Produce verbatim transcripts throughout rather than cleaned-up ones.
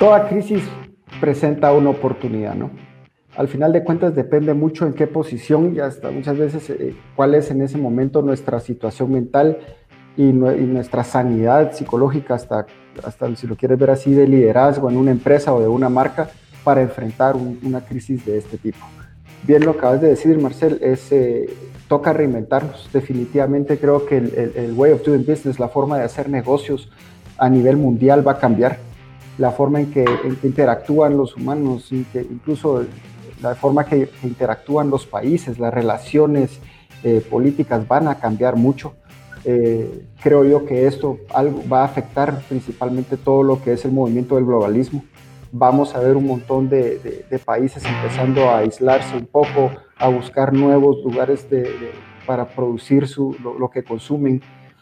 toda crisis presenta una oportunidad, ¿no? Al final de cuentas depende mucho en qué posición y hasta muchas veces eh, cuál es en ese momento nuestra situación mental y, no, y nuestra sanidad psicológica, hasta, hasta si lo quieres ver así, de liderazgo en una empresa o de una marca para enfrentar un, una crisis de este tipo. Bien lo acabas de decir, Marcel, es, eh, toca reinventarnos. Definitivamente creo que el, el, el way of doing business, la forma de hacer negocios a nivel mundial va a cambiar. La forma en que, en que interactúan los humanos, y que incluso la forma que, que interactúan los países, las relaciones eh, políticas van a cambiar mucho. Eh, creo yo que esto algo va a afectar principalmente todo lo que es el movimiento del globalismo. Vamos a ver un montón de, de, de países empezando a aislarse un poco, a buscar nuevos lugares de, de, para producir su, lo, lo que consumen.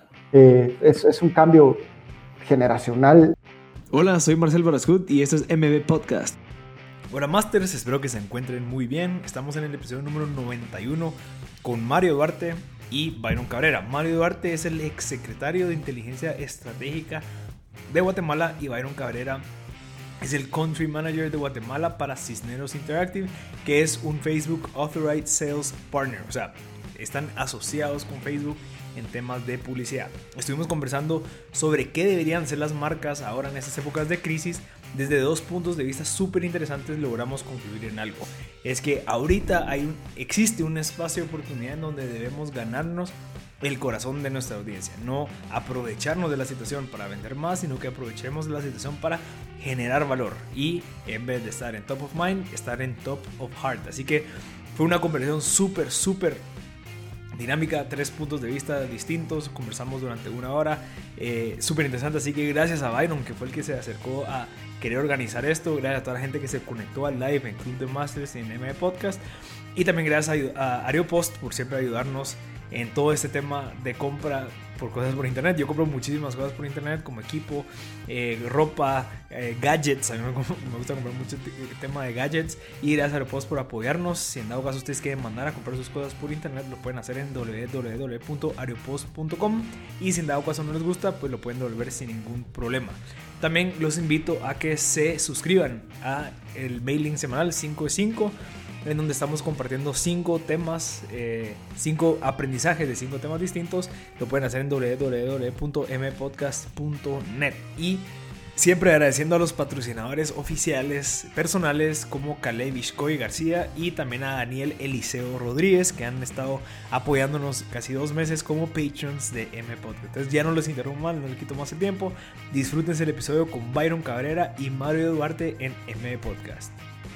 Eh, es, es un cambio generacional. Hola, soy Marcel Barascut y esto es M B Podcast. Hola Masters, espero que se encuentren muy bien. Estamos en el episodio número noventa y uno con Mario Duarte y Byron Cabrera. Mario Duarte es el exsecretario de Inteligencia Estratégica de Guatemala y Byron Cabrera es el Country Manager de Guatemala para Cisneros Interactive, que es un Facebook Authorized Sales Partner. O sea, están asociados con Facebook en temas de publicidad. Estuvimos conversando sobre qué deberían ser las marcas ahora en estas épocas de crisis. Desde dos puntos de vista súper interesantes logramos concluir en algo. Es que ahorita hay un, existe un espacio de oportunidad en donde debemos ganarnos el corazón de nuestra audiencia. No aprovecharnos de la situación para vender más, sino que aprovechemos de la situación para generar valor. Y en vez de estar en top of mind, estar en top of heart. Así que fue una conversación súper, súper dinámica, tres puntos de vista distintos, conversamos durante una hora, eh, súper interesante, así que gracias a Byron, que fue el que se acercó a querer organizar esto, gracias a toda la gente que se conectó al live en Club de Masters y en M Podcast, y también gracias a, a Areopost por siempre ayudarnos en todo este tema de compra por cosas por internet. Yo compro muchísimas cosas por internet, como equipo, eh, ropa, eh, gadgets. A mí me, me gusta comprar mucho el tema de gadgets. Y gracias a Areopost por apoyarnos. Si en dado caso ustedes quieren mandar a comprar sus cosas por internet, lo pueden hacer en doble u doble u doble u punto areopost punto com. Y si en dado caso no les gusta, pues lo pueden devolver sin ningún problema. También los invito a que se suscriban a el mailing semanal cinco de cinco, en donde estamos compartiendo cinco temas, eh, cinco aprendizajes de cinco temas distintos. Lo pueden hacer en doble u doble u doble u punto m podcast punto net. Y siempre agradeciendo a los patrocinadores oficiales personales como Caleb Ishkoy García y también a Daniel Eliseo Rodríguez, que han estado apoyándonos casi dos meses como patrons de M Podcast. Entonces ya no les interrumpo más, no les quito más el tiempo. Disfrútense el episodio con Byron Cabrera y Mario Duarte en M Podcast.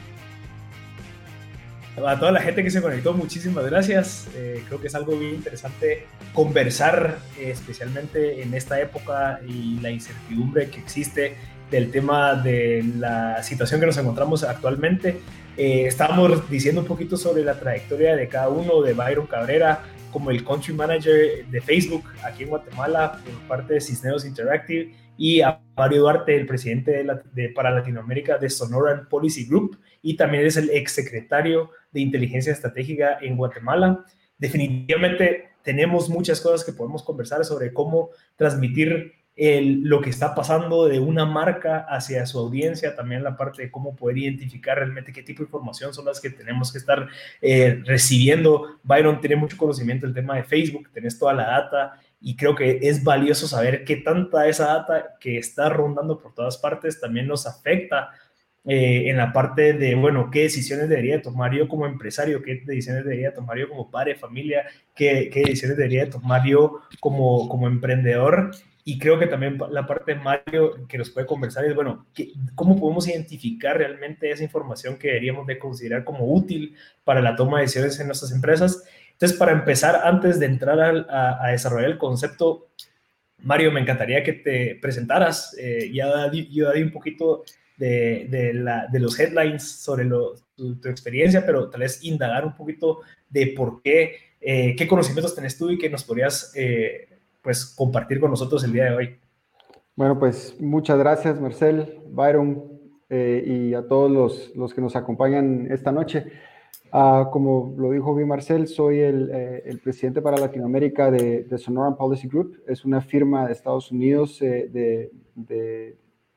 A toda la gente que se conectó, muchísimas gracias. Eh, creo que es algo bien interesante conversar, eh, especialmente en esta época y la incertidumbre que existe del tema de la situación que nos encontramos actualmente. Eh, estábamos diciendo un poquito sobre la trayectoria de cada uno, de Byron Cabrera como el Country Manager de Facebook aquí en Guatemala por parte de Cisneros Interactive, y a Mario Duarte, el presidente de la, de, para Latinoamérica de Sonoran Policy Group, y también es el exsecretario de Inteligencia Estratégica en Guatemala. Definitivamente tenemos muchas cosas que podemos conversar sobre cómo transmitir el, lo que está pasando de una marca hacia su audiencia, también la parte de cómo poder identificar realmente qué tipo de información son las que tenemos que estar eh, recibiendo. Byron tiene mucho conocimiento del tema de Facebook, tenés toda la data, y creo que es valioso saber qué tanta esa data que está rondando por todas partes también nos afecta eh, en la parte de, bueno, qué decisiones debería tomar yo como empresario, qué decisiones debería tomar yo como padre de familia, qué, qué decisiones debería tomar yo como, como emprendedor. Y creo que también la parte de Mario que nos puede conversar es, bueno, ¿qué, ¿cómo podemos identificar realmente esa información que deberíamos de considerar como útil para la toma de decisiones en nuestras empresas? Entonces, para empezar, antes de entrar a, a, a desarrollar el concepto, Mario, me encantaría que te presentaras. Eh, ya di, yo di un poquito de, de, la, de los headlines sobre lo, tu, tu experiencia, pero tal vez indagar un poquito de por qué, eh, qué conocimientos tenés tú y que nos podrías eh, pues, compartir con nosotros el día de hoy. Bueno, pues muchas gracias, Marcel, Byron, eh, y a todos los, los que nos acompañan esta noche. Uh, como lo dijo bien Marcel, soy el, eh, el presidente para Latinoamérica de, de Sonoran Policy Group. Es una firma de Estados Unidos eh, de, de,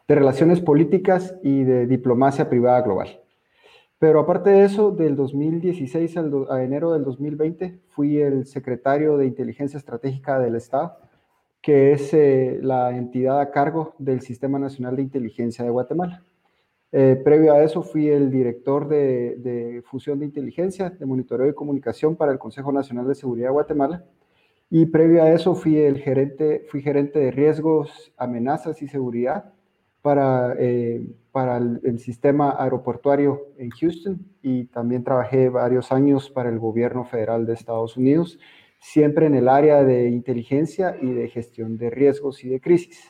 de relaciones políticas y de diplomacia privada global. Pero aparte de eso, del dos mil dieciséis al do, a enero del dos mil veinte, fui el secretario de Inteligencia Estratégica del Estado, que es eh, la entidad a cargo del Sistema Nacional de Inteligencia de Guatemala. Eh, previo a eso, fui el director de, de Fusión de Inteligencia, de Monitoreo y Comunicación para el Consejo Nacional de Seguridad de Guatemala. Y previo a eso, fui, el gerente, fui gerente de Riesgos, Amenazas y Seguridad para, eh, para el, el sistema aeroportuario en Houston, y también trabajé varios años para el gobierno federal de Estados Unidos, siempre en el área de inteligencia y de gestión de riesgos y de crisis.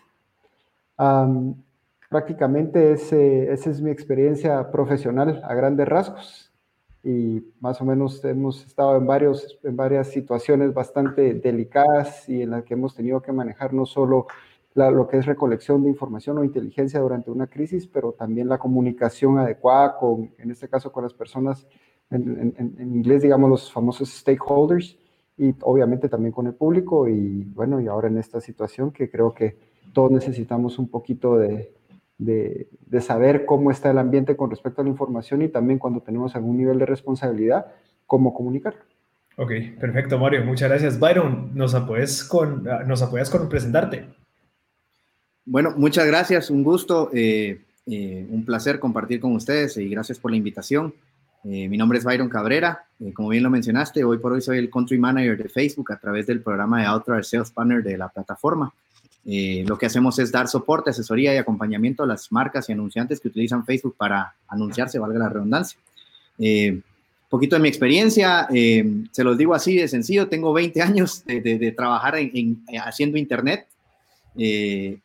Um, prácticamente ese, esa es mi experiencia profesional a grandes rasgos, y más o menos hemos estado en, varios, en varias situaciones bastante delicadas y en las que hemos tenido que manejar no solo La, lo que es recolección de información o inteligencia durante una crisis, pero también la comunicación adecuada con, en este caso, con las personas, en, en, en inglés, digamos, los famosos stakeholders, y obviamente también con el público, y bueno, y ahora en esta situación que creo que todos necesitamos un poquito de, de, de saber cómo está el ambiente con respecto a la información, y también cuando tenemos algún nivel de responsabilidad, cómo comunicar. Ok, perfecto, Mario, muchas gracias. Byron, ¿nos apoyas con, nos apoyas con presentarte? Bueno, muchas gracias, un gusto, eh, eh, un placer compartir con ustedes y gracias por la invitación. Eh, mi nombre es Byron Cabrera, eh, como bien lo mencionaste, hoy por hoy soy el Country Manager de Facebook a través del programa de Outdoor Sales Partner de la plataforma. Eh, lo que hacemos es dar soporte, asesoría y acompañamiento a las marcas y anunciantes que utilizan Facebook para anunciarse, valga la redundancia. Eh, un poquito de mi experiencia, eh, se los digo así de sencillo, tengo veinte años de, de, de trabajar en, en, haciendo Internet. Eh,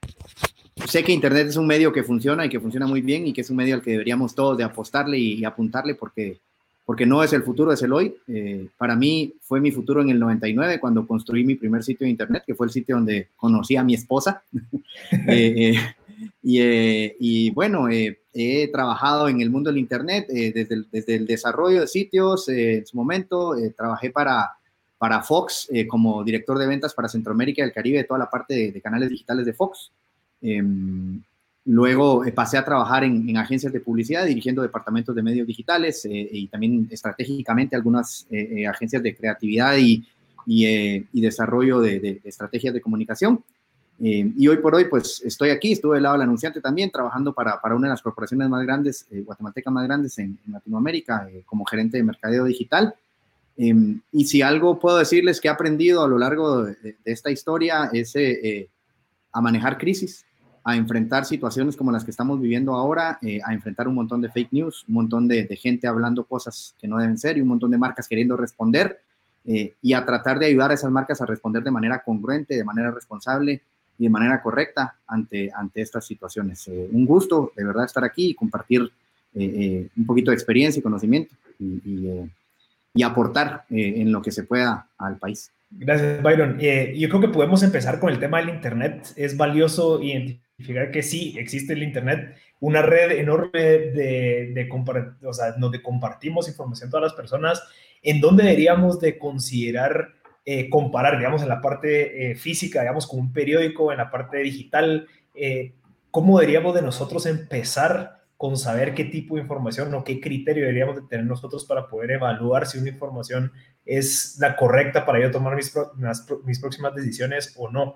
Sé que Internet es un medio que funciona y que funciona muy bien y que es un medio al que deberíamos todos de apostarle y, y apuntarle porque, porque no es el futuro, es el hoy. Eh, para mí fue mi futuro en el noventa y nueve cuando construí mi primer sitio de Internet, que fue el sitio donde conocí a mi esposa. eh, eh, y, eh, y bueno, eh, he trabajado en el mundo del Internet eh, desde, el, desde el desarrollo de sitios. Eh, en su momento eh, trabajé para, para Fox eh, como director de ventas para Centroamérica y el Caribe, de toda la parte de, de canales digitales de Fox. Eh, luego eh, pasé a trabajar en, en agencias de publicidad, dirigiendo departamentos de medios digitales eh, y también estratégicamente algunas eh, eh, agencias de creatividad y, y, eh, y desarrollo de, de, de estrategias de comunicación. Eh, y hoy por hoy, pues estoy aquí, estuve del lado del anunciante también, trabajando para, para una de las corporaciones más grandes, eh, guatemaltecas más grandes en, en Latinoamérica, eh, como gerente de mercadeo digital. Eh, y si algo puedo decirles que he aprendido a lo largo de, de esta historia es eh, eh, a manejar crisis, a enfrentar situaciones como las que estamos viviendo ahora, eh, a enfrentar un montón de fake news, un montón de, de gente hablando cosas que no deben ser y un montón de marcas queriendo responder eh, y a tratar de ayudar a esas marcas a responder de manera congruente, de manera responsable y de manera correcta ante, ante estas situaciones. Eh, un gusto de verdad estar aquí y compartir eh, eh, un poquito de experiencia y conocimiento y, y, eh, y aportar eh, en lo que se pueda al país. Gracias, Byron. Eh, yo creo que podemos empezar con el tema del Internet. Es valioso identificar que sí, existe el Internet, una red enorme de, de, compart- o sea, donde compartimos información todas las personas, en donde deberíamos de considerar eh, comparar, digamos, en la parte eh, física, digamos, con un periódico, en la parte digital, eh, cómo deberíamos de nosotros empezar con saber qué tipo de información o qué criterio deberíamos de tener nosotros para poder evaluar si una información es la correcta para yo tomar mis, pro, mis, mis próximas decisiones o no.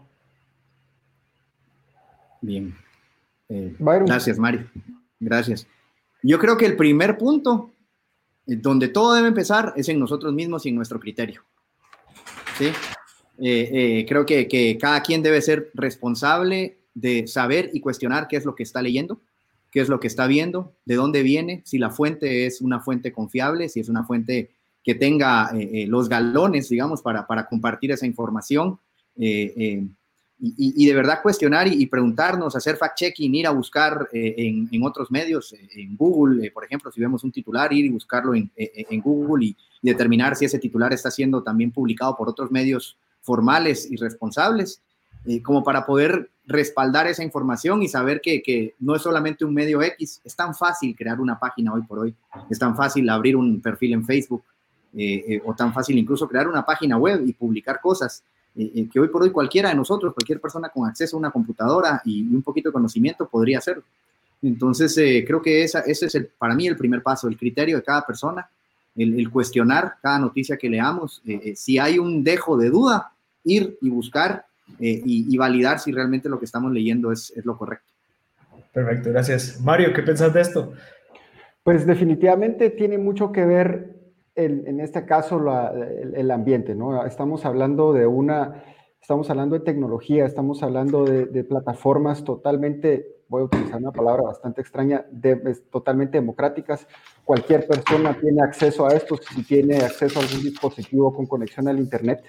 Bien. Eh, gracias, Mario. Gracias. Yo creo que el primer punto eh, donde todo debe empezar es en nosotros mismos y en nuestro criterio. ¿Sí? Eh, eh, creo que, que cada quien debe ser responsable de saber y cuestionar qué es lo que está leyendo, qué es lo que está viendo, de dónde viene, si la fuente es una fuente confiable, si es una fuente que tenga eh, eh, los galones, digamos, para, para compartir esa información, eh, eh, y, y de verdad cuestionar y, y preguntarnos, hacer fact-checking, ir a buscar eh, en, en otros medios, eh, en Google, eh, por ejemplo, si vemos un titular, ir y buscarlo en, eh, en Google y, y determinar si ese titular está siendo también publicado por otros medios formales y responsables, eh, como para poder respaldar esa información y saber que, que no es solamente un medio X. Es tan fácil crear una página hoy por hoy, es tan fácil abrir un perfil en Facebook, eh, eh, o tan fácil incluso crear una página web y publicar cosas. eh, que hoy por hoy cualquiera de nosotros, cualquier persona con acceso a una computadora y un poquito de conocimiento podría hacerlo. Entonces, eh, creo que esa, ese es el, para mí el primer paso, el criterio de cada persona, el, el cuestionar cada noticia que leamos. Eh, eh, si hay un dejo de duda, ir y buscar eh, y, y validar si realmente lo que estamos leyendo es, es lo correcto. Perfecto, gracias. Mario, ¿qué pensás de esto? Pues definitivamente tiene mucho que ver, el, en este caso, la, el, el ambiente, ¿no? Estamos hablando de una, estamos hablando de tecnología, estamos hablando de, de plataformas totalmente, voy a utilizar una palabra bastante extraña, de, es, totalmente democráticas. Cualquier persona tiene acceso a esto si tiene acceso a algún dispositivo con conexión al Internet.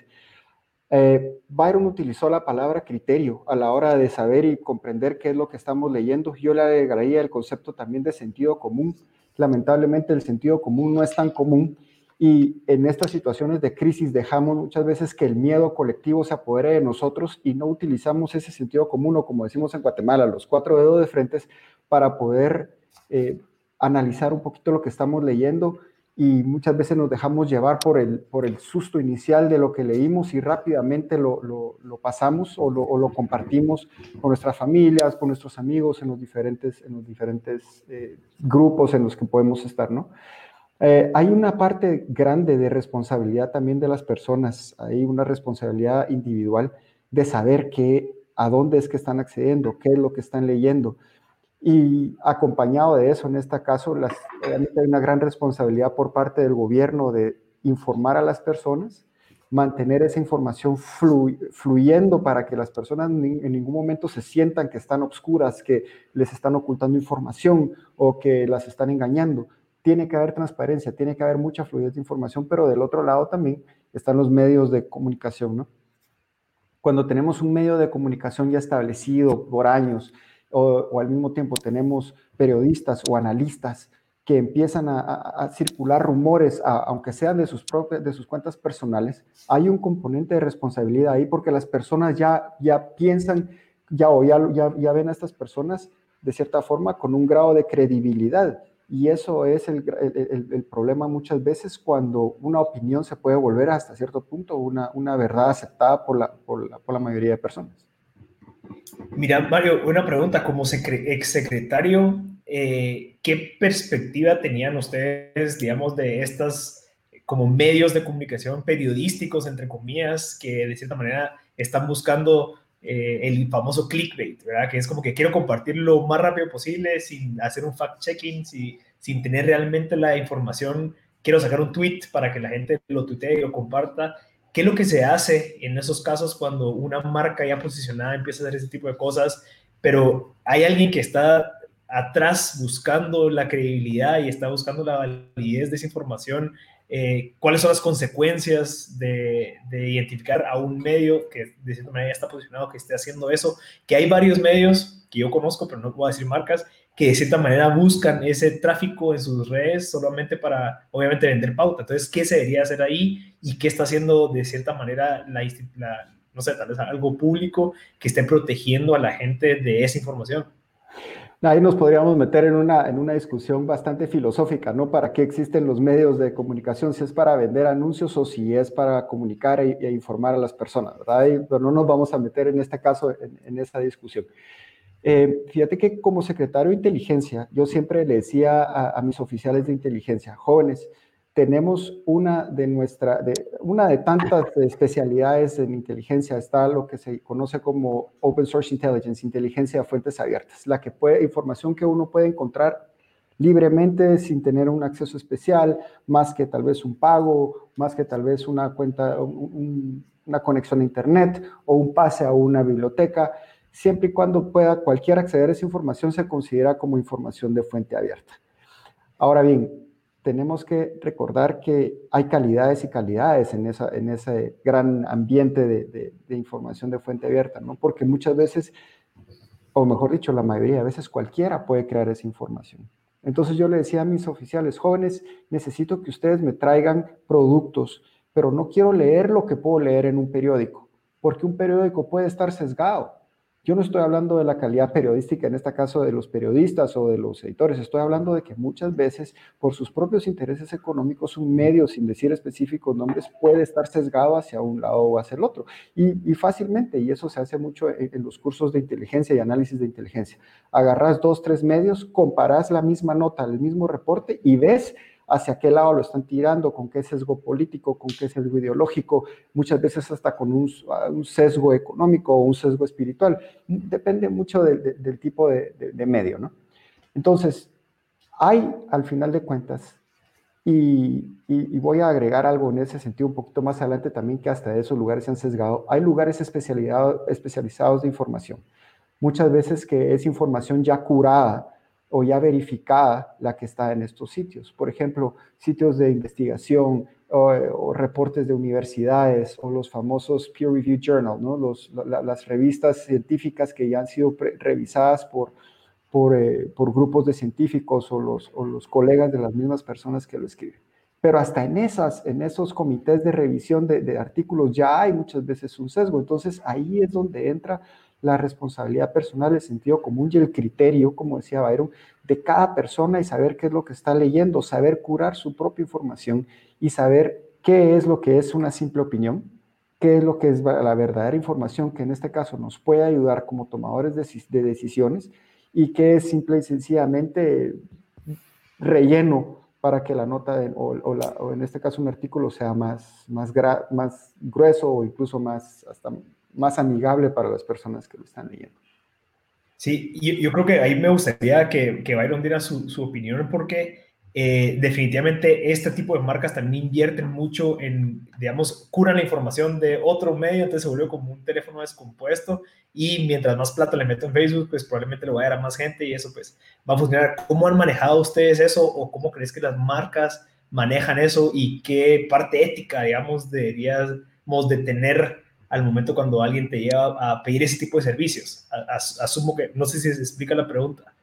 Eh, Byron utilizó la palabra criterio a la hora de saber y comprender qué es lo que estamos leyendo. Yo le agregaría el concepto también de sentido común. Lamentablemente el sentido común no es tan común y en estas situaciones de crisis dejamos muchas veces que el miedo colectivo se apodere de nosotros y no utilizamos ese sentido común, o como decimos en Guatemala, los cuatro dedos de frente, para poder eh, analizar un poquito lo que estamos leyendo. Y muchas veces nos dejamos llevar por el, por el susto inicial de lo que leímos y rápidamente lo, lo, lo pasamos o lo, o lo compartimos con nuestras familias, con nuestros amigos, en los diferentes, en los diferentes eh, grupos en los que podemos estar, ¿no? Eh, hay una parte grande de responsabilidad también de las personas, hay una responsabilidad individual de saber qué, a dónde es que están accediendo, qué es lo que están leyendo. Y acompañado de eso, en este caso, las, obviamente hay una gran responsabilidad por parte del gobierno de informar a las personas, mantener esa información flu, fluyendo para que las personas ni, en ningún momento se sientan que están obscuras, que les están ocultando información o que las están engañando. Tiene que haber transparencia, tiene que haber mucha fluidez de información, pero del otro lado también están los medios de comunicación, ¿no? Cuando tenemos un medio de comunicación ya establecido por años, O, o al mismo tiempo tenemos periodistas o analistas que empiezan a, a, a circular rumores, a, aunque sean de sus, propias, de sus cuentas personales, hay un componente de responsabilidad ahí porque las personas ya, ya piensan, ya, o ya, ya, ya ven a estas personas de cierta forma con un grado de credibilidad. Y eso es el, el, el problema muchas veces cuando una opinión se puede volver hasta cierto punto una, una verdad aceptada por la, por, la, por la mayoría de personas. Mira, Mario, una pregunta. Como exsecretario, eh, ¿qué perspectiva tenían ustedes, digamos, de estas como medios de comunicación periodísticos, entre comillas, que de cierta manera están buscando eh, el famoso clickbait, ¿verdad? Que es como que quiero compartir lo más rápido posible sin hacer un fact-checking, sin, sin tener realmente la información. Quiero sacar un tweet para que la gente lo tuitee y lo comparta. ¿Qué es lo que se hace en esos casos cuando una marca ya posicionada empieza a hacer ese tipo de cosas, pero hay alguien que está atrás buscando la credibilidad y está buscando la validez de esa información? Eh, ¿Cuáles son las consecuencias de, de identificar a un medio que de cierta manera ya está posicionado, que esté haciendo eso? Que hay varios medios que yo conozco, pero no puedo decir marcas, que de cierta manera buscan ese tráfico en sus redes solamente para, obviamente, vender pauta. Entonces, ¿qué se debería hacer ahí? ¿Y qué está haciendo, de cierta manera, la, la, no sé, tal vez algo público que esté protegiendo a la gente de esa información? Ahí nos podríamos meter en una, en una discusión bastante filosófica, ¿no? ¿Para qué existen los medios de comunicación? Si es para vender anuncios o si es para comunicar e, e informar a las personas, ¿verdad? Y, pero no nos vamos a meter en este caso en, en esa discusión. Eh, fíjate que como secretario de inteligencia, yo siempre le decía a, a mis oficiales de inteligencia, jóvenes, tenemos una de, nuestra, de, una de tantas especialidades en inteligencia, está lo que se conoce como Open Source Intelligence, inteligencia de fuentes abiertas, la que puede, información que uno puede encontrar libremente sin tener un acceso especial, más que tal vez un pago, más que tal vez una cuenta, un, una conexión a internet o un pase a una biblioteca. Siempre y cuando pueda cualquiera acceder a esa información, se considera como información de fuente abierta. Ahora bien, tenemos que recordar que hay calidades y calidades en, esa, en ese gran ambiente de, de, de información de fuente abierta, ¿no? Porque muchas veces, o mejor dicho, la mayoría de veces cualquiera puede crear esa información. Entonces yo le decía a mis oficiales, jóvenes, necesito que ustedes me traigan productos, pero no quiero leer lo que puedo leer en un periódico, porque un periódico puede estar sesgado. Yo no estoy hablando de la calidad periodística, en este caso de los periodistas o de los editores, estoy hablando de que muchas veces por sus propios intereses económicos un medio, sin decir específicos nombres, puede estar sesgado hacia un lado o hacia el otro. Y, y fácilmente, y eso se hace mucho en, en los cursos de inteligencia y análisis de inteligencia. Agarras dos, tres medios, comparás la misma nota, el mismo reporte y ves hacia qué lado lo están tirando, con qué sesgo político, con qué sesgo ideológico, muchas veces hasta con un, un sesgo económico o un sesgo espiritual. Depende mucho de, de, del tipo de, de, de medio, ¿no? Entonces, hay, al final de cuentas, y, y, y voy a agregar algo en ese sentido un poquito más adelante también, que hasta esos lugares se han sesgado, hay lugares especializados de información. Muchas veces que es información ya curada, o ya verificada la que está en estos sitios. Por ejemplo, sitios de investigación o, o reportes de universidades o los famosos peer-reviewed journals, ¿no? Los, la, las revistas científicas que ya han sido pre- revisadas por, por, eh, por grupos de científicos o los, o los colegas de las mismas personas que lo escriben. Pero hasta en, esas, en esos comités de revisión de, de artículos ya hay muchas veces un sesgo. Entonces ahí es donde entra la responsabilidad personal, el sentido común y el criterio, como decía Byron, de cada persona y saber qué es lo que está leyendo, saber curar su propia información y saber qué es lo que es una simple opinión, qué es lo que es la verdadera información que en este caso nos puede ayudar como tomadores de, de decisiones y qué es simple y sencillamente relleno para que la nota de, o, o, la, o en este caso un artículo sea más, más, gra, más grueso o incluso más, hasta más amigable para las personas que lo están leyendo. Sí, yo, yo creo que ahí me gustaría que, que Byron diera su, su opinión porque eh, definitivamente este tipo de marcas también invierten mucho en, digamos, curan la información de otro medio, entonces se vuelve como un teléfono descompuesto y mientras más plata le meto en Facebook, pues probablemente lo va a dar a más gente y eso pues va a funcionar. ¿Cómo han manejado ustedes eso o cómo crees que las marcas manejan eso y qué parte ética, digamos, deberíamos de tener al momento cuando alguien te lleva a pedir ese tipo de servicios? Asumo que, no sé si se explica la pregunta.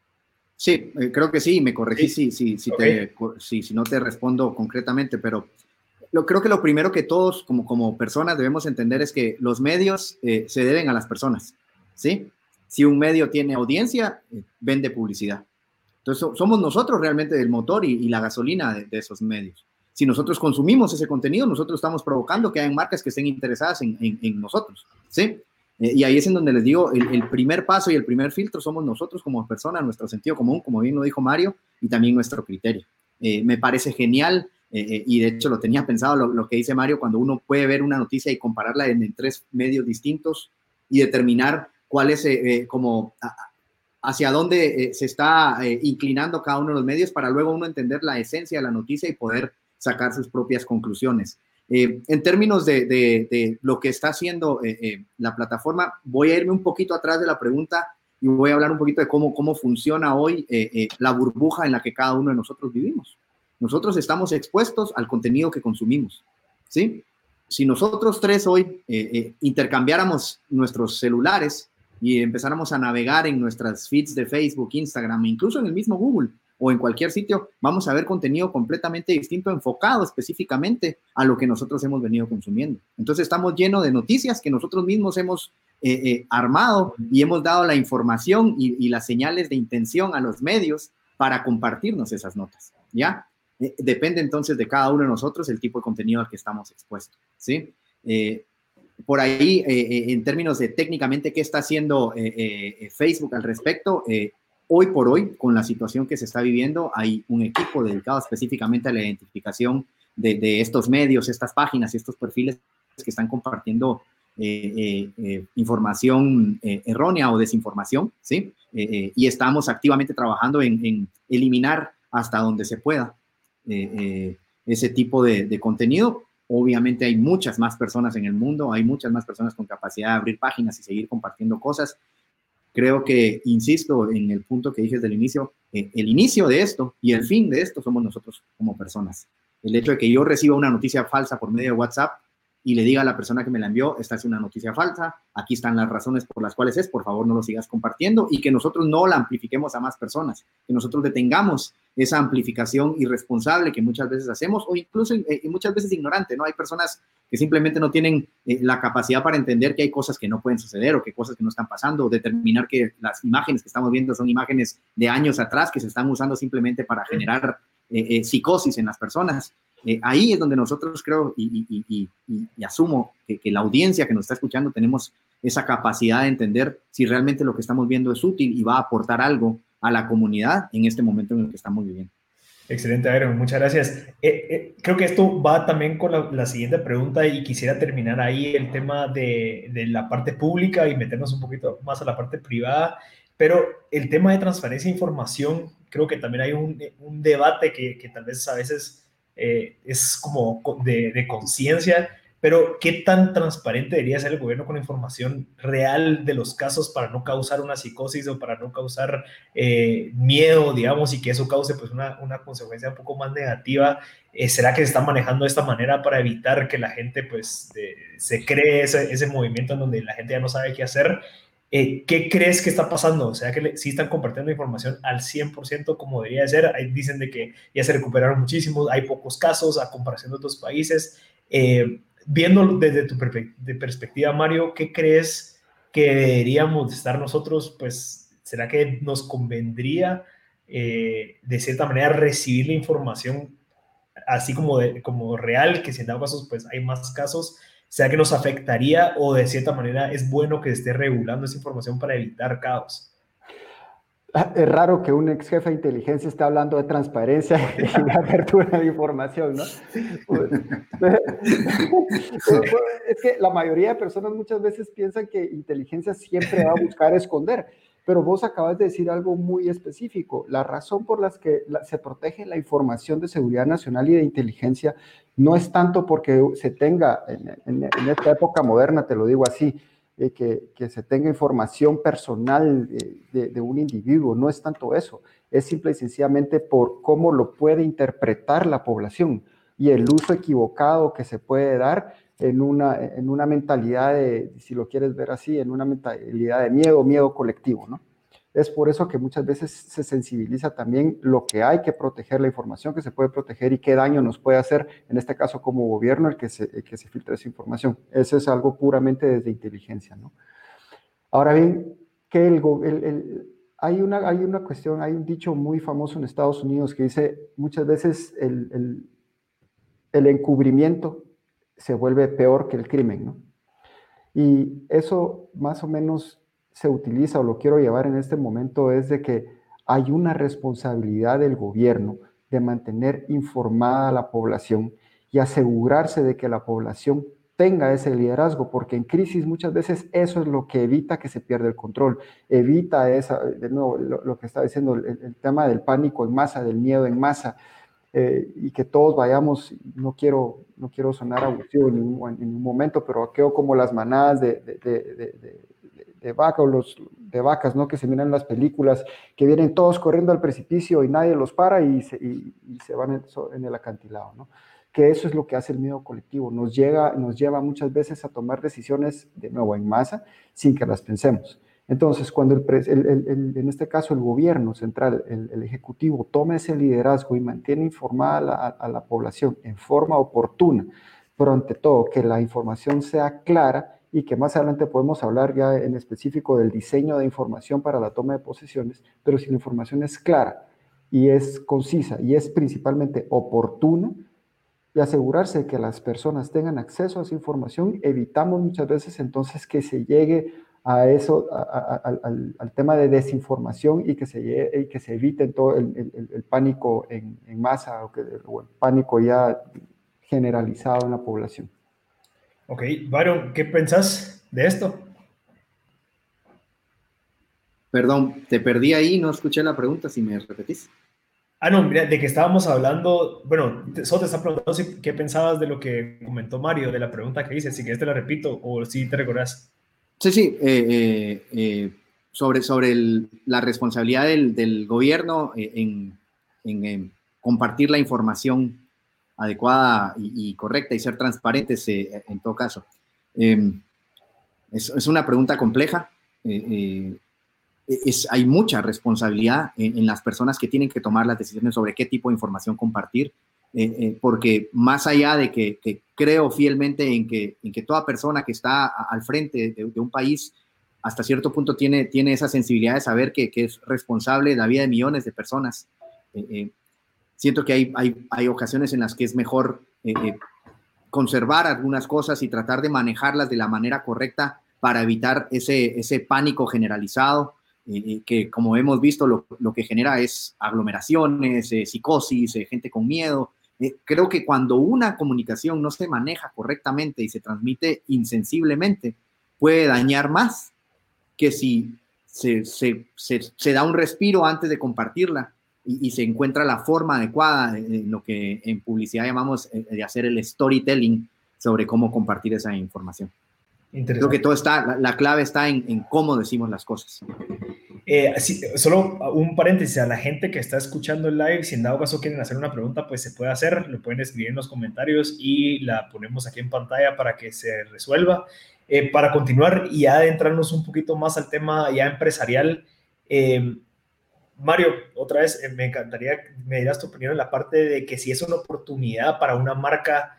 Sí, eh, creo que sí, me corregí sí. si, si, si, okay. te, si, si no te respondo concretamente, pero lo, creo que lo primero que todos como, como personas debemos entender es que los medios eh, se deben a las personas, ¿sí? Si un medio tiene audiencia, eh, vende publicidad. Entonces somos nosotros realmente el motor y, y la gasolina de, de esos medios. Si nosotros consumimos ese contenido, nosotros estamos provocando que hayan marcas que estén interesadas en, en, en nosotros, ¿sí? Eh, y ahí es en donde les digo, el, el primer paso y el primer filtro somos nosotros como personas, nuestro sentido común, como bien lo dijo Mario, y también nuestro criterio. Eh, me parece genial, eh, eh, y de hecho lo tenía pensado lo, lo que dice Mario, cuando uno puede ver una noticia y compararla en, en tres medios distintos y determinar cuál es eh, eh, como... A, hacia dónde eh, se está eh, inclinando cada uno de los medios para luego uno entender la esencia de la noticia y poder sacar sus propias conclusiones. Eh, en términos de, de, de lo que está haciendo eh, eh, la plataforma, voy a irme un poquito atrás de la pregunta y voy a hablar un poquito de cómo, cómo funciona hoy eh, eh, la burbuja en la que cada uno de nosotros vivimos. Nosotros estamos expuestos al contenido que consumimos, ¿sí? Si nosotros tres hoy eh, eh, intercambiáramos nuestros celulares y empezáramos a navegar en nuestras feeds de Facebook, Instagram, incluso en el mismo Google o en cualquier sitio, vamos a ver contenido completamente distinto, enfocado específicamente a lo que nosotros hemos venido consumiendo. Entonces estamos llenos de noticias que nosotros mismos hemos eh, eh, armado y hemos dado la información y, y las señales de intención a los medios para compartirnos esas notas, ¿ya? Eh, depende entonces de cada uno de nosotros el tipo de contenido al que estamos expuestos, ¿sí? Eh, Por ahí, eh, en términos de técnicamente qué está haciendo eh, eh, Facebook al respecto, eh, hoy por hoy, con la situación que se está viviendo, hay un equipo dedicado específicamente a la identificación de, de estos medios, estas páginas y estos perfiles que están compartiendo eh, eh, eh, información eh, errónea o desinformación, ¿sí? Eh, eh, y estamos activamente trabajando en, en eliminar hasta donde se pueda eh, eh, ese tipo de, de contenido. Obviamente hay muchas más personas en el mundo, hay muchas más personas con capacidad de abrir páginas y seguir compartiendo cosas. Creo que, insisto en el punto que dije desde el inicio, eh, el inicio de esto y el fin de esto somos nosotros como personas. El hecho de que yo reciba una noticia falsa por medio de WhatsApp y le diga a la persona que me la envió, esta es una noticia falsa, aquí están las razones por las cuales es, por favor no lo sigas compartiendo, y que nosotros no la amplifiquemos a más personas, que nosotros detengamos esa amplificación irresponsable que muchas veces hacemos, o incluso eh, muchas veces ignorante, ¿no? Hay personas que simplemente no tienen eh, la capacidad para entender que hay cosas que no pueden suceder o que cosas que no están pasando, o determinar que las imágenes que estamos viendo son imágenes de años atrás que se están usando simplemente para generar eh, eh, psicosis en las personas. Eh, ahí es donde nosotros creo y, y, y, y, y asumo que, que la audiencia que nos está escuchando tenemos esa capacidad de entender si realmente lo que estamos viendo es útil y va a aportar algo a la comunidad en este momento en el que estamos viviendo. Excelente, Byron, muchas gracias. Eh, eh, creo que esto va también con la, la siguiente pregunta y quisiera terminar ahí el tema de, de la parte pública y meternos un poquito más a la parte privada, pero el tema de transparencia de información, creo que también hay un, un debate que, que tal vez a veces eh, es como de, de conciencia, pero ¿qué tan transparente debería ser el gobierno con información real de los casos para no causar una psicosis o para no causar eh, miedo, digamos, y que eso cause pues una, una consecuencia un poco más negativa? Eh, ¿Será que se está manejando de esta manera para evitar que la gente pues de, se cree ese, ese movimiento en donde la gente ya no sabe qué hacer? Eh, ¿Qué crees que está pasando? O sea, que le, sí están compartiendo información al cien por ciento como debería de ser. Ahí dicen de que ya se recuperaron muchísimos, hay pocos casos a comparación de otros países. Eh, viendo desde tu perpe- de perspectiva, Mario, ¿qué crees que deberíamos estar nosotros? Pues, ¿será que nos convendría eh, de cierta manera recibir la información así como, de, como real, que si en dado casos pues hay más casos? ¿Será que nos afectaría o de cierta manera es bueno que se esté regulando esa información para evitar caos? Es raro que un ex jefe de inteligencia esté hablando de transparencia y de apertura de información, ¿no? Pues, es que la mayoría de personas muchas veces piensan que inteligencia siempre va a buscar esconder, pero vos acabas de decir algo muy específico. La razón por la que se protege la información de seguridad nacional y de inteligencia no es tanto porque se tenga, en, en, en esta época moderna, te lo digo así, Eh, que, que se tenga información personal de, de, de un individuo, no es tanto eso, es simple y sencillamente por cómo lo puede interpretar la población y el uso equivocado que se puede dar en una, en una mentalidad de, si lo quieres ver así, en una mentalidad de miedo, miedo colectivo, ¿no? Es por eso que muchas veces se sensibiliza también lo que hay que proteger, la información que se puede proteger y qué daño nos puede hacer, en este caso como gobierno, el que se, el que se filtre esa información. Eso es algo puramente desde inteligencia, ¿no? Ahora bien, que el, el, el, hay, una, hay una cuestión, hay un dicho muy famoso en Estados Unidos que dice muchas veces el, el, el encubrimiento se vuelve peor que el crimen, ¿no? Y eso más o menos se utiliza, o lo quiero llevar en este momento, es de que hay una responsabilidad del gobierno de mantener informada a la población y asegurarse de que la población tenga ese liderazgo, porque en crisis muchas veces eso es lo que evita que se pierda el control, evita esa, de nuevo, lo, lo que está diciendo, el, el tema del pánico en masa, del miedo en masa, eh, y que todos vayamos, no quiero, no quiero sonar abusivo en ningún, en ningún momento, pero quedo como las manadas de, de, de, de, de, de vaca o los de vacas, ¿no? Que se miran en las películas, que vienen todos corriendo al precipicio y nadie los para y se, y, y se van en, en el acantilado, ¿no? Que eso es lo que hace el miedo colectivo, nos, llega, nos lleva muchas veces a tomar decisiones de nuevo en masa sin que las pensemos. Entonces, cuando el, el, el, el, en este caso el gobierno central, el, el ejecutivo, toma ese liderazgo y mantiene informada a la, a la población en forma oportuna, pero ante todo que la información sea clara y que más adelante podemos hablar ya en específico del diseño de información para la toma de posiciones, pero si la información es clara y es concisa y es principalmente oportuna, y asegurarse de que las personas tengan acceso a esa información, evitamos muchas veces entonces que se llegue a eso, a, a, a, al, al tema de desinformación y que se, llegue, y que se evite todo el, el, el pánico en, en masa o, que, o el pánico ya generalizado en la población. Ok, Byron, ¿qué pensás de esto? Perdón, te perdí ahí, no escuché la pregunta, si me repetís. Ah, no, mira, de que estábamos hablando, bueno, solo te está preguntando si, qué pensabas de lo que comentó Mario, de la pregunta que hice, si quieres te la repito o si te recordás. Sí, sí, eh, eh, eh, sobre, sobre el, la responsabilidad del, del gobierno en, en, en compartir la información adecuada y, y correcta y ser transparentes eh, en todo caso. Eh, es, es una pregunta compleja. Eh, eh, es, hay mucha responsabilidad en, en las personas que tienen que tomar las decisiones sobre qué tipo de información compartir, eh, eh, porque más allá de que, que creo fielmente en que, en que toda persona que está a, al frente de, de un país hasta cierto punto tiene, tiene esa sensibilidad de saber que, que es responsable de la vida de millones de personas. Eh, eh, siento que hay, hay, hay ocasiones en las que es mejor eh, eh, conservar algunas cosas y tratar de manejarlas de la manera correcta para evitar ese, ese pánico generalizado eh, que, como hemos visto, lo, lo que genera es aglomeraciones, eh, psicosis, eh, gente con miedo. Eh, creo que cuando una comunicación no se maneja correctamente y se transmite insensiblemente, puede dañar más que si se, se, se, se da un respiro antes de compartirla y, y se encuentra la forma adecuada, en lo que en publicidad llamamos eh, de hacer el storytelling sobre cómo compartir esa información. Creo que todo está, la, la clave está en, en cómo decimos las cosas. Eh, sí, solo un paréntesis a la gente que está escuchando el live, si en dado caso quieren hacer una pregunta, pues se puede hacer, lo pueden escribir en los comentarios y la ponemos aquí en pantalla para que se resuelva. Eh, para continuar y adentrarnos un poquito más al tema ya empresarial, eh, Mario, otra vez, eh, me encantaría que me dieras tu opinión en la parte de que si es una oportunidad para una marca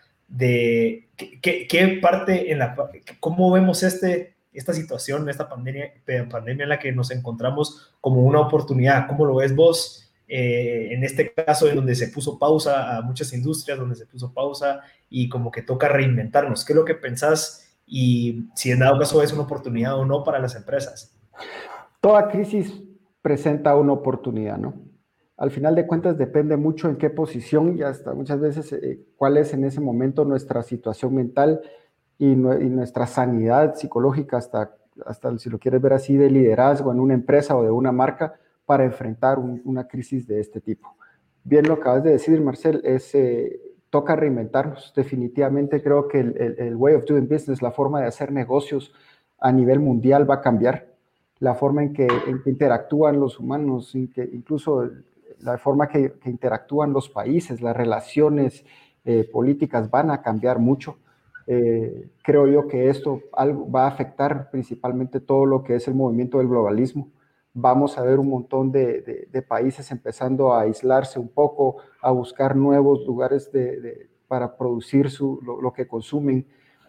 de qué, qué, qué parte en la, cómo vemos este, esta situación, esta pandemia, pandemia en la que nos encontramos como una oportunidad. ¿Cómo lo ves vos? Eh, en este caso, en donde se puso pausa a muchas industrias, donde se puso pausa y como que toca reinventarnos. ¿Qué es lo que pensás? Y si en dado caso es una oportunidad o no para las empresas. Toda crisis presenta una oportunidad, ¿no? Al final de cuentas depende mucho en qué posición y hasta muchas veces eh, cuál es en ese momento nuestra situación mental y, no, y nuestra sanidad psicológica, hasta, hasta si lo quieres ver así, de liderazgo en una empresa o de una marca para enfrentar un, una crisis de este tipo. Bien lo acabas de decir, Marcel, es, eh, toca reinventarnos. Definitivamente creo que el, el, el way of doing business, la forma de hacer negocios a nivel mundial va a cambiar. La forma en que, en que interactúan los humanos, en que incluso la forma que, que interactúan los países, las relaciones eh, políticas van a cambiar mucho. Eh, creo yo que esto algo va a afectar principalmente todo lo que es el movimiento del globalismo. Vamos a ver un montón de, de, de países empezando a aislarse un poco, a buscar nuevos lugares de, de, para producir su, lo, lo que consumen.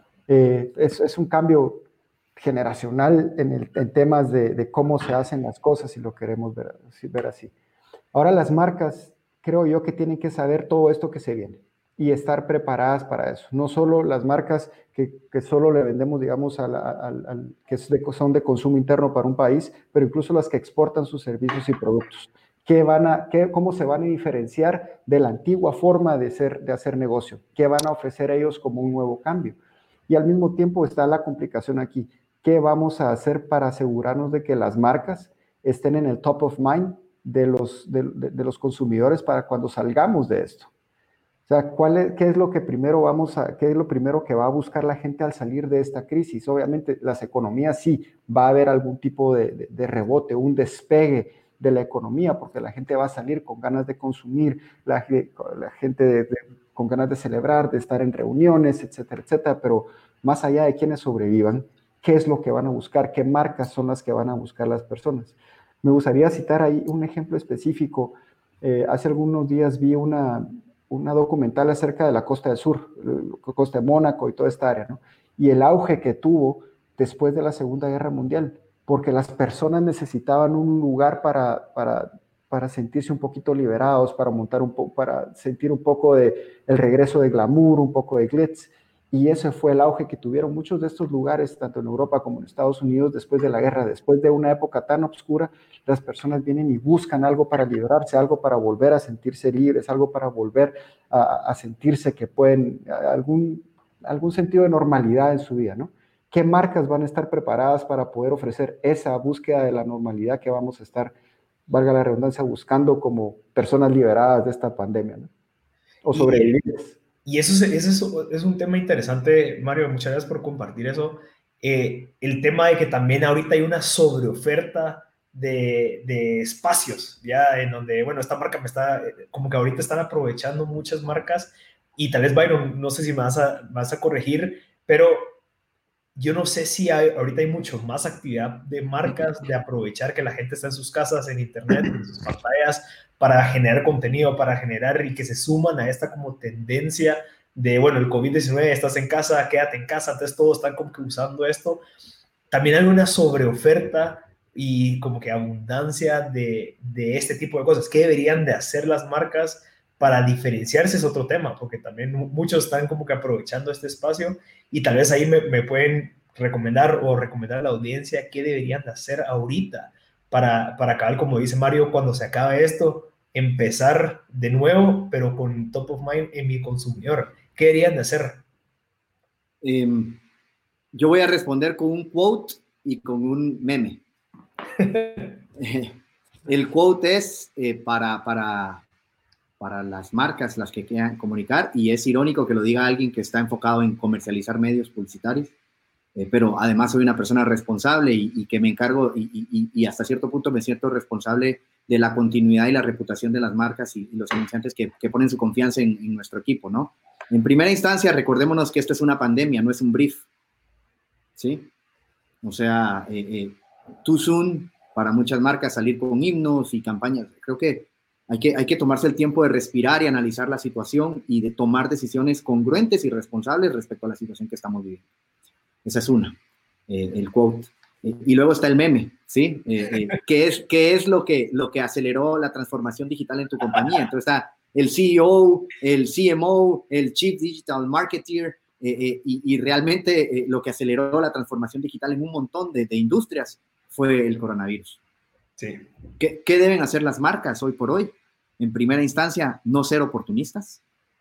Eh, es, es un cambio generacional en, el, en temas de, de cómo se hacen las cosas, si lo queremos ver, ver así. Ahora las marcas, creo yo que tienen que saber todo esto que se viene y estar preparadas para eso. No solo las marcas que, que solo le vendemos, digamos, a la, a, a, que es de, son de consumo interno para un país, pero incluso las que exportan sus servicios y productos. ¿Qué van a, qué, ¿Cómo se van a diferenciar de la antigua forma de, ser, de hacer negocio? ¿Qué van a ofrecer ellos como un nuevo cambio? Y al mismo tiempo está la complicación aquí. ¿Qué vamos a hacer para asegurarnos de que las marcas estén en el top of mind de los, de, de, de los consumidores para cuando salgamos de esto? O sea, ¿cuál es, qué es lo que primero vamos a, qué es lo primero que va a buscar la gente al salir de esta crisis? Obviamente, las economías sí, va a haber algún tipo de, de, de rebote, un despegue de la economía, porque la gente va a salir con ganas de consumir, la, la gente de, de, con ganas de celebrar, de estar en reuniones, etcétera, etcétera, pero más allá de quienes sobrevivan, ¿qué es lo que van a buscar? ¿Qué marcas son las que van a buscar las personas? Me gustaría citar ahí un ejemplo específico. Eh, hace algunos días vi una, una documental acerca de la Costa del Sur, la Costa de Mónaco y toda esta área, ¿no? Y el auge que tuvo después de la Segunda Guerra Mundial, porque las personas necesitaban un lugar para, para, para sentirse un poquito liberados, para montar un poco, para sentir un poco de el regreso de glamour, un poco de glitz. Y ese fue el auge que tuvieron muchos de estos lugares, tanto en Europa como en Estados Unidos, después de la guerra, después de una época tan oscura. Las personas vienen y buscan algo para liberarse, algo para volver a sentirse libres, algo para volver a, a sentirse que pueden, algún, algún sentido de normalidad en su vida, ¿no? ¿Qué marcas van a estar preparadas para poder ofrecer esa búsqueda de la normalidad que vamos a estar, valga la redundancia, buscando como personas liberadas de esta pandemia, ¿no? O sobrevivientes. Y eso, es, eso es, es un tema interesante, Mario, muchas gracias por compartir eso. Eh, el tema de que también ahorita hay una sobreoferta de, de espacios, ya en donde, bueno, esta marca me está, como que ahorita están aprovechando muchas marcas y tal vez, Byron, no sé si me vas a, vas a corregir, pero yo no sé si hay, ahorita hay mucho más actividad de marcas, de aprovechar que la gente está en sus casas, en internet, en sus pantallas, para generar contenido, para generar y que se suman a esta como tendencia de, bueno, el COVID diecinueve, estás en casa, quédate en casa, entonces todos están como que usando esto. También hay una sobreoferta y como que abundancia de, de este tipo de cosas. ¿Qué deberían de hacer las marcas para diferenciarse? Es otro tema, porque también muchos están como que aprovechando este espacio y tal vez ahí me, me pueden recomendar o recomendar a la audiencia qué deberían de hacer ahorita para, para acabar, como dice Mario, cuando se acabe esto, empezar de nuevo, pero con top of mind en mi consumidor. ¿Qué deberían de hacer? Eh, yo voy a responder con un quote y con un meme. eh, el quote es eh, para, para, para las marcas, las que quieran comunicar, y es irónico que lo diga alguien que está enfocado en comercializar medios publicitarios, eh, pero además soy una persona responsable y, y que me encargo y, y, y hasta cierto punto me siento responsable de la continuidad y la reputación de las marcas y, y los anunciantes que, que ponen su confianza en, en nuestro equipo, ¿no? En primera instancia, recordémonos que esto es una pandemia, no es un brief, ¿sí? O sea, eh, eh, too soon para muchas marcas salir con himnos y campañas. Creo que hay, que hay que tomarse el tiempo de respirar y analizar la situación y de tomar decisiones congruentes y responsables respecto a la situación que estamos viviendo. Esa es una, eh, el quote. Eh, y luego está el meme, ¿sí? Eh, eh, ¿qué es, qué es lo, que, lo que aceleró la transformación digital en tu compañía? Entonces está el C E O, el C M O, el Chief Digital Marketer, eh, eh, y, y realmente eh, lo que aceleró la transformación digital en un montón de, de industrias fue el coronavirus. Sí. ¿Qué, ¿Qué deben hacer las marcas hoy por hoy? En primera instancia, no ser oportunistas,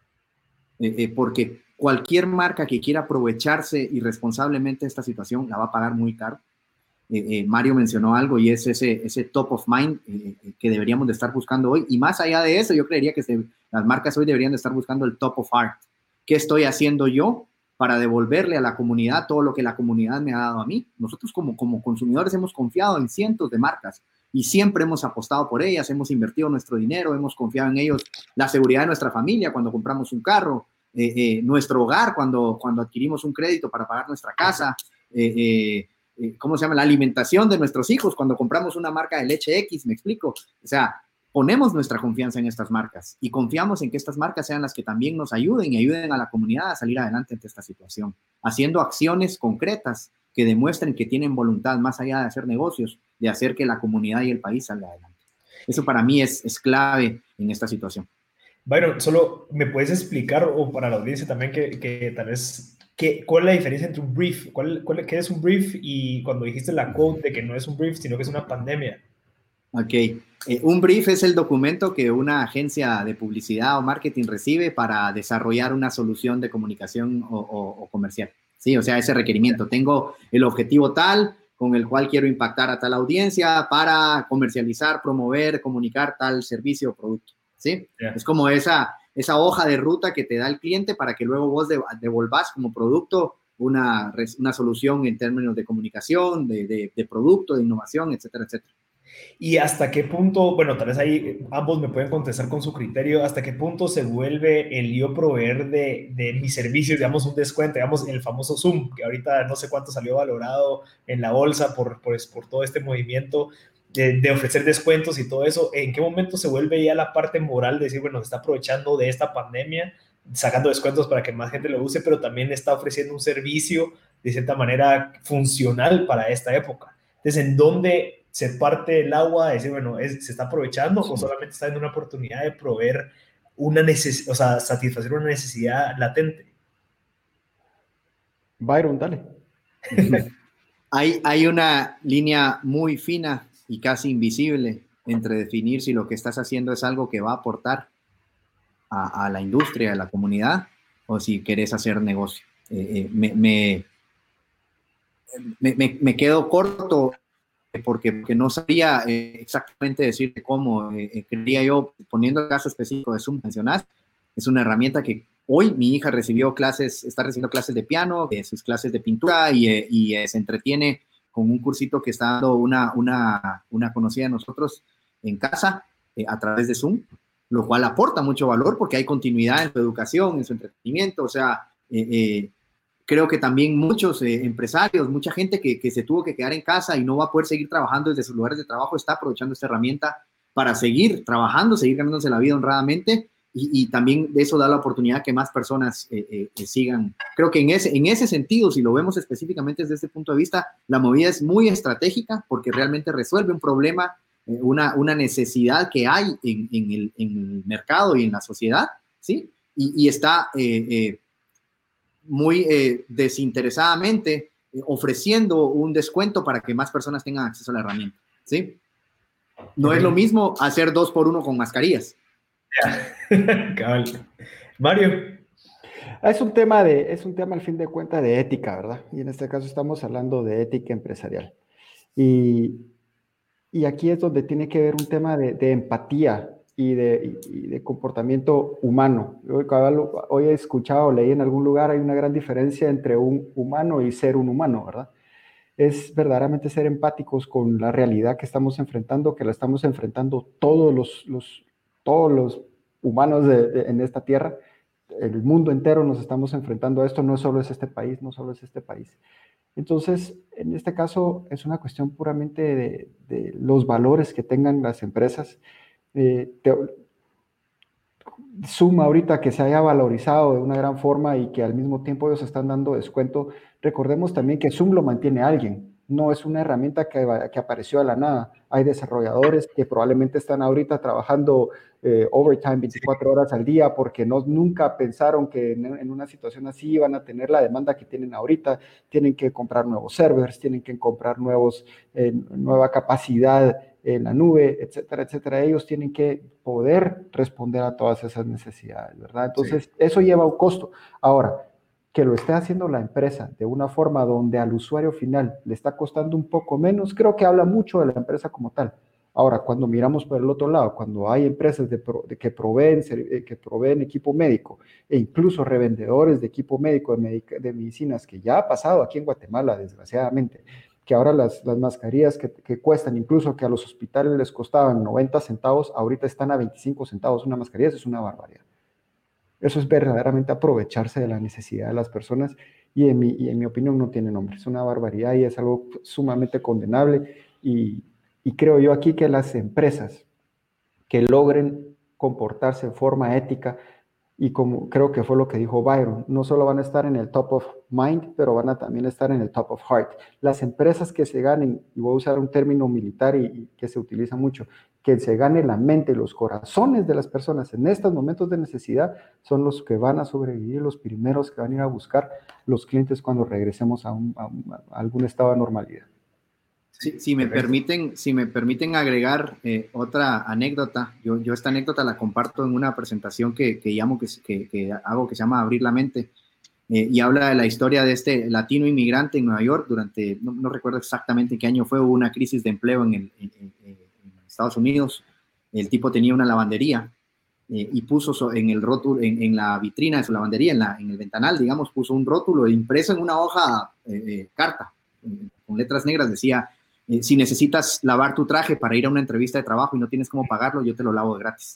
eh, eh, porque cualquier marca que quiera aprovecharse irresponsablemente de esta situación la va a pagar muy caro. Eh, eh, Mario mencionó algo y es ese, ese top of mind eh, eh, que deberíamos de estar buscando hoy. Y más allá de eso, yo creería que se, las marcas hoy deberían de estar buscando el top of heart. ¿Qué estoy haciendo yo para devolverle a la comunidad todo lo que la comunidad me ha dado a mí? Nosotros como, como consumidores hemos confiado en cientos de marcas y siempre hemos apostado por ellas, hemos invertido nuestro dinero, hemos confiado en ellos, la seguridad de nuestra familia cuando compramos un carro, eh, eh, nuestro hogar cuando, cuando adquirimos un crédito para pagar nuestra casa, eh, eh, eh, ¿cómo se llama? La alimentación de nuestros hijos cuando compramos una marca de leche X, me explico. O sea, ponemos nuestra confianza en estas marcas y confiamos en que estas marcas sean las que también nos ayuden y ayuden a la comunidad a salir adelante ante esta situación, haciendo acciones concretas que demuestren que tienen voluntad, más allá de hacer negocios, de hacer que la comunidad y el país salga adelante. Eso para mí es, es clave en esta situación. Byron, solo me puedes explicar, o para la audiencia también, que, que tal vez, que, ¿cuál es la diferencia entre un brief? ¿Cuál, cuál, ¿Qué es un brief? Y cuando dijiste la quote de que no es un brief, sino que es una pandemia. Ok, eh, un brief es el documento que una agencia de publicidad o marketing recibe para desarrollar una solución de comunicación o, o, o comercial. Sí, o sea, ese requerimiento. Tengo el objetivo tal con el cual quiero impactar a tal audiencia para comercializar, promover, comunicar tal servicio o producto. ¿Sí? Yeah. Es como esa, esa hoja de ruta que te da el cliente para que luego vos devolvás como producto una, una solución en términos de comunicación, de, de, de producto, de innovación, etcétera, etcétera. ¿Y hasta qué punto, bueno, tal vez ahí ambos me pueden contestar con su criterio, hasta qué punto se vuelve el yo proveer de, de mis servicios, digamos, un descuento, digamos, el famoso Zoom, que ahorita no sé cuánto salió valorado en la bolsa por, por, por todo este movimiento de, de ofrecer descuentos y todo eso? ¿En qué momento se vuelve ya la parte moral de decir, bueno, se está aprovechando de esta pandemia, sacando descuentos para que más gente lo use, pero también está ofreciendo un servicio de cierta manera funcional para esta época? Entonces, ¿en dónde se parte el agua, decir, bueno, es, se está aprovechando, sí, o solamente está en una oportunidad de proveer una necesidad, o sea, satisfacer una necesidad latente? Byron, dale. hay, hay una línea muy fina y casi invisible entre definir si lo que estás haciendo es algo que va a aportar a, a la industria, a la comunidad, o si querés hacer negocio. Eh, eh, me, me, me, me quedo corto Porque, porque no sabía eh, exactamente decirte cómo. Eh, quería yo, poniendo el caso específico de Zoom, mencionaste, es una herramienta que hoy mi hija recibió clases, está recibiendo clases de piano, eh, sus clases de pintura y, eh, y eh, se entretiene con un cursito que está dando una, una, una conocida de nosotros en casa eh, a través de Zoom, lo cual aporta mucho valor porque hay continuidad en su educación, en su entretenimiento. O sea, eh, eh, creo que también muchos eh, empresarios, mucha gente que, que se tuvo que quedar en casa y no va a poder seguir trabajando desde sus lugares de trabajo, está aprovechando esta herramienta para seguir trabajando, seguir ganándose la vida honradamente, y, y también eso da la oportunidad que más personas eh, eh, eh, sigan. Creo que en ese, en ese sentido, si lo vemos específicamente desde este punto de vista, la movida es muy estratégica porque realmente resuelve un problema, eh, una, una necesidad que hay en, en, el, en el mercado y en la sociedad, ¿sí? Y, y está eh, eh, muy eh, desinteresadamente eh, ofreciendo un descuento para que más personas tengan acceso a la herramienta, ¿sí? No okay. Es lo mismo hacer dos por uno con mascarillas. Yeah. Mario. Es un tema de, es un tema al fin de cuentas de ética, ¿verdad? Y en este caso estamos hablando de ética empresarial. Y, y aquí es donde tiene que ver un tema de, de empatía y de, y de comportamiento humano. Hoy, hoy he escuchado, leí en algún lugar, hay una gran diferencia entre un humano y ser un humano, ¿verdad? Es verdaderamente ser empáticos con la realidad que estamos enfrentando, que la estamos enfrentando todos los, los, todos los humanos de, de, en esta tierra. El mundo entero nos estamos enfrentando a esto, no solo es este país, no solo es este país. Entonces, en este caso, es una cuestión puramente de, de los valores que tengan las empresas. Eh, te, Zoom ahorita que se haya valorizado de una gran forma y que al mismo tiempo ellos están dando descuento, recordemos también que Zoom lo mantiene alguien, no es una herramienta que, que apareció de la nada. Hay desarrolladores que probablemente están ahorita trabajando eh, overtime veinticuatro horas al día porque no, nunca pensaron que en, en una situación así iban a tener la demanda que tienen ahorita. Tienen que comprar nuevos servers, tienen que comprar nuevos, eh, nueva capacidad en la nube, etcétera, etcétera. Ellos tienen que poder responder a todas esas necesidades, ¿verdad? Entonces, sí. Eso lleva un costo. Ahora, que lo esté haciendo la empresa de una forma donde al usuario final le está costando un poco menos, creo que habla mucho de la empresa como tal. Ahora, cuando miramos por el otro lado, cuando hay empresas de pro, de que, proveen, que proveen equipo médico e incluso revendedores de equipo médico de, medic de medicinas, que ya ha pasado aquí en Guatemala, desgraciadamente, que ahora las, las mascarillas que, que cuestan, incluso que a los hospitales les costaban noventa centavos, ahorita están a veinticinco centavos una mascarilla, eso es una barbaridad. Eso es verdaderamente aprovecharse de la necesidad de las personas y en mi, y en mi opinión no tiene nombre. Es una barbaridad y es algo sumamente condenable y, y creo yo aquí que las empresas que logren comportarse de forma ética y como creo que fue lo que dijo Byron, no solo van a estar en el top of mind, pero van a también estar en el top of heart. Las empresas que se ganen, y voy a usar un término militar y, y que se utiliza mucho, que se gane la mente y los corazones de las personas en estos momentos de necesidad, son los que van a sobrevivir, los primeros que van a ir a buscar los clientes cuando regresemos a, un, a, un, a algún estado de normalidad. Si, si, me permiten, si me permiten agregar eh, otra anécdota, yo, yo esta anécdota la comparto en una presentación que, que, llamo, que, que, que hago que se llama Abrir la Mente, eh, y habla de la historia de este latino inmigrante en Nueva York durante, no, no recuerdo exactamente qué año fue, hubo una crisis de empleo en, el, en, en, en Estados Unidos. El tipo tenía una lavandería eh, y puso en el rótulo, en, en la vitrina de su lavandería, en, la, en el ventanal, digamos, puso un rótulo impreso en una hoja eh, eh, carta, eh, con letras negras, decía: Eh, si necesitas lavar tu traje para ir a una entrevista de trabajo y no tienes cómo pagarlo, yo te lo lavo de gratis.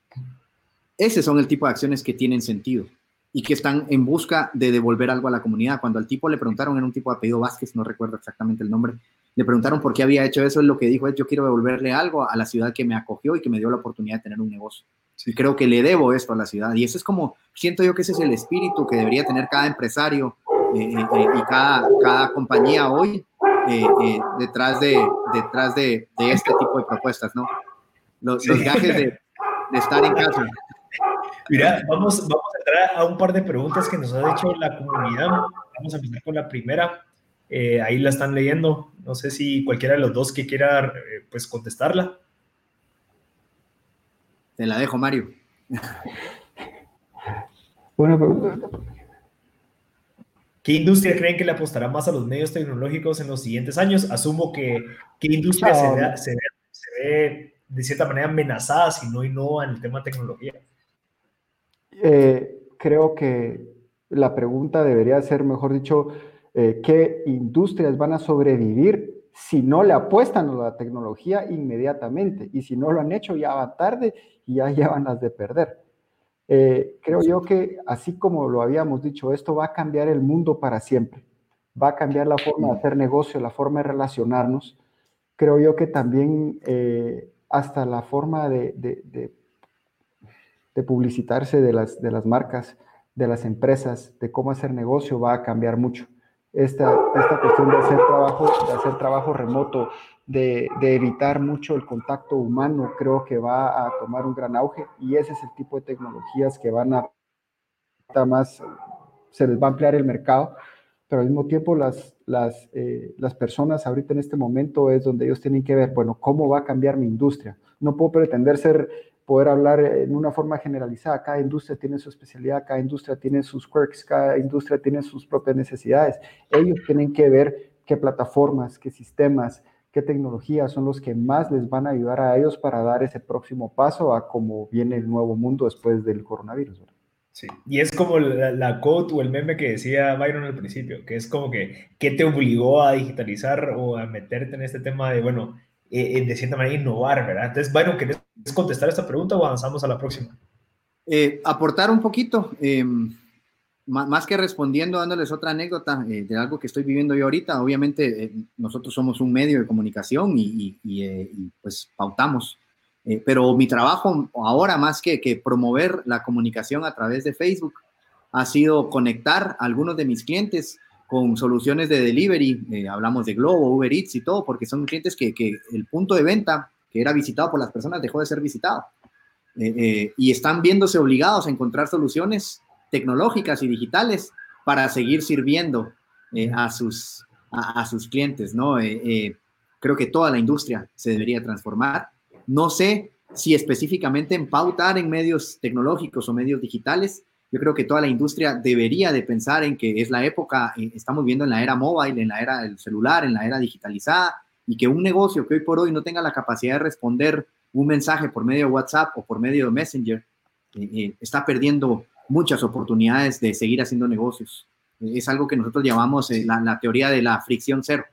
Ese son el tipo de acciones que tienen sentido y que están en busca de devolver algo a la comunidad. Cuando al tipo le preguntaron, era un tipo de apellido Vázquez, no recuerdo exactamente el nombre, le preguntaron por qué había hecho eso, él lo que dijo es: yo quiero devolverle algo a la ciudad que me acogió y que me dio la oportunidad de tener un negocio. Y creo que le debo esto a la ciudad. Y eso es como, siento yo que ese es el espíritu que debería tener cada empresario eh, eh, y cada, cada compañía hoy, Eh, eh, detrás, de, detrás de, de este tipo de propuestas, ¿no? Los, sí. los gajes de, de estar en casa. Mira, vamos, vamos a entrar a un par de preguntas que nos ha hecho la comunidad. Vamos a empezar con la primera. Eh, ahí la están leyendo. No sé si cualquiera de los dos que quiera eh, pues contestarla. Te la dejo, Mario. Buena pregunta. ¿Qué industria creen que le apostará más a los medios tecnológicos en los siguientes años? Asumo que ¿qué industria se ve, se, ve, se ve de cierta manera amenazada si no innova en el tema de tecnología? Eh, creo que la pregunta debería ser, mejor dicho, eh, ¿qué industrias van a sobrevivir si no le apuestan a la tecnología inmediatamente? Y si no lo han hecho, ya va tarde y ya llevan las de perder. Eh, creo yo que, así como lo habíamos dicho, esto va a cambiar el mundo para siempre. Va a cambiar la forma de hacer negocio, la forma de relacionarnos. Creo yo que también eh, hasta la forma de, de, de, de publicitarse de las, de las marcas, de las empresas, de cómo hacer negocio va a cambiar mucho. Esta, esta cuestión de hacer trabajo, de hacer trabajo remoto, de, de evitar mucho el contacto humano, creo que va a tomar un gran auge, y ese es el tipo de tecnologías que van a más, se les va a ampliar el mercado, pero al mismo tiempo las, las, eh, las personas ahorita en este momento es donde ellos tienen que ver, bueno, ¿cómo va a cambiar mi industria? No puedo pretender ser, poder hablar en una forma generalizada. Cada industria tiene su especialidad, cada industria tiene sus quirks, cada industria tiene sus propias necesidades. Ellos tienen que ver qué plataformas, qué sistemas, qué tecnologías son los que más les van a ayudar a ellos para dar ese próximo paso a cómo viene el nuevo mundo después del coronavirus, ¿verdad? Sí, y es como la, la quote o el meme que decía Byron al principio, que es como que, ¿qué te obligó a digitalizar o a meterte en este tema de, bueno, eh, de cierta manera innovar, ¿verdad? Entonces, Byron, ¿querés contestar esta pregunta o avanzamos a la próxima? Eh, aportar un poquito, eh, más que respondiendo, dándoles otra anécdota eh, de algo que estoy viviendo yo ahorita. Obviamente, eh, nosotros somos un medio de comunicación y, y, y, eh, y pues pautamos. Eh, pero mi trabajo ahora, más que, que promover la comunicación a través de Facebook, ha sido conectar a algunos de mis clientes con soluciones de delivery. Eh, hablamos de Globo, Uber Eats y todo, porque son clientes que, que el punto de venta que era visitado por las personas dejó de ser visitado. Eh, eh, y están viéndose obligados a encontrar soluciones tecnológicas y digitales para seguir sirviendo eh, a, sus, a, a sus clientes, ¿no? Eh, eh, creo que toda la industria se debería transformar. No sé si específicamente en pautar en medios tecnológicos o medios digitales. Yo creo que toda la industria debería de pensar en que es la época, eh, estamos viendo en la era móvil, en la era del celular, en la era digitalizada, y que un negocio que hoy por hoy no tenga la capacidad de responder un mensaje por medio de WhatsApp o por medio de Messenger, eh, eh, está perdiendo muchas oportunidades de seguir haciendo negocios. Eh, es algo que nosotros llamamos eh, la, la teoría de la fricción cero.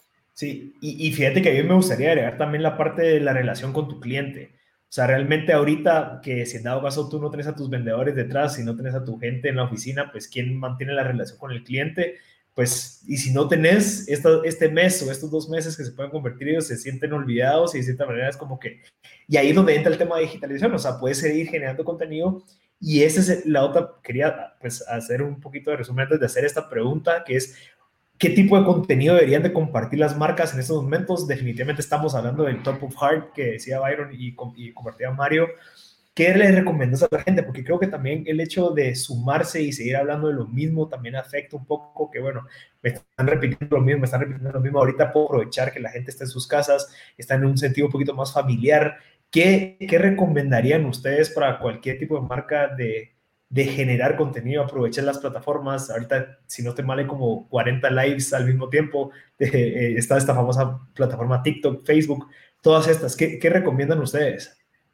Sí, y, y fíjate que a mí me gustaría agregar también la parte de la relación con tu cliente. O sea, realmente ahorita que si en dado caso tú no tienes a tus vendedores detrás, si no tienes a tu gente en la oficina, pues ¿quién mantiene la relación con el cliente? Pues, y si no tenés esta, este mes o estos dos meses que se pueden convertir, ellos se sienten olvidados y de cierta manera es como que, y ahí es donde entra el tema de digitalización, o sea, puedes seguir generando contenido y esa es la otra, quería pues hacer un poquito de resumen antes de hacer esta pregunta, que es, ¿qué tipo de contenido deberían de compartir las marcas en estos momentos? Definitivamente estamos hablando del top of heart que decía Byron y, y compartía Mario. ¿Qué le recomiendas a la gente? Porque creo que también el hecho de sumarse y seguir hablando de lo mismo también afecta un poco que, bueno, me están repitiendo lo mismo, me están repitiendo lo mismo. Ahorita puedo aprovechar que la gente está en sus casas, está en un sentido un poquito más familiar. ¿Qué, qué recomendarían ustedes para cualquier tipo de marca de, de generar contenido? Aprovechen las plataformas. Ahorita, si no te mal, hay como cuarenta lives al mismo tiempo. Eh, está esta famosa plataforma TikTok, Facebook, todas estas. ¿Qué, qué recomiendan ustedes?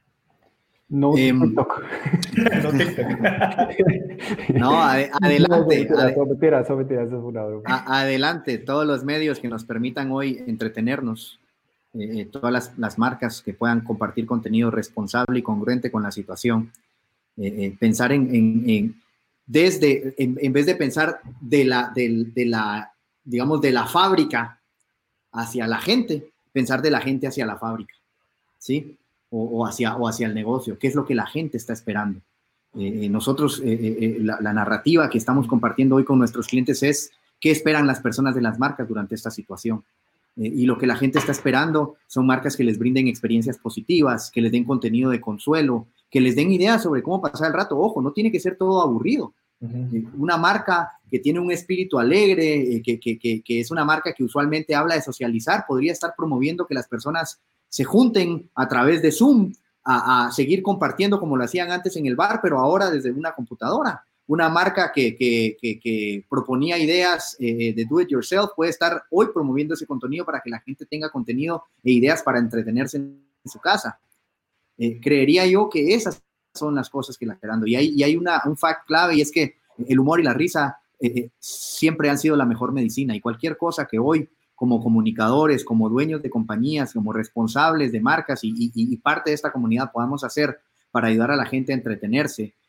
No eh, TikTok. No TikTok. No, ad adelante. No, son mentiras, son mentiras, eso es una broma. Adelante, todos los medios que nos permitan hoy entretenernos, eh, todas las, las marcas que puedan compartir contenido responsable y congruente con la situación. Eh, eh, pensar en, en, en desde, en, en vez de pensar de la, de, de la, digamos, de la fábrica hacia la gente, pensar de la gente hacia la fábrica, ¿sí? O, o, hacia, o hacia el negocio, qué es lo que la gente está esperando. Eh, nosotros, eh, eh, la, la narrativa que estamos compartiendo hoy con nuestros clientes es qué esperan las personas de las marcas durante esta situación. Eh, y lo que la gente está esperando son marcas que les brinden experiencias positivas, que les den contenido de consuelo, que les den ideas sobre cómo pasar el rato. Ojo, no tiene que ser todo aburrido. Uh-huh. Eh, una marca que tiene un espíritu alegre, eh, que, que, que, que es una marca que usualmente habla de socializar, podría estar promoviendo que las personas se junten a través de Zoom a, a seguir compartiendo como lo hacían antes en el bar, pero ahora desde una computadora. Una marca que, que, que, que proponía ideas eh, de do it yourself puede estar hoy promoviendo ese contenido para que la gente tenga contenido e ideas para entretenerse en su casa. Eh, creería yo que esas son las cosas que la están dando. Y hay, y hay una, un fact clave, y es que el humor y la risa eh, siempre han sido la mejor medicina, y cualquier cosa que hoy como comunicadores, como dueños de compañías, como responsables de marcas y, y, y parte de esta comunidad podamos hacer para ayudar a la gente a entretenerse,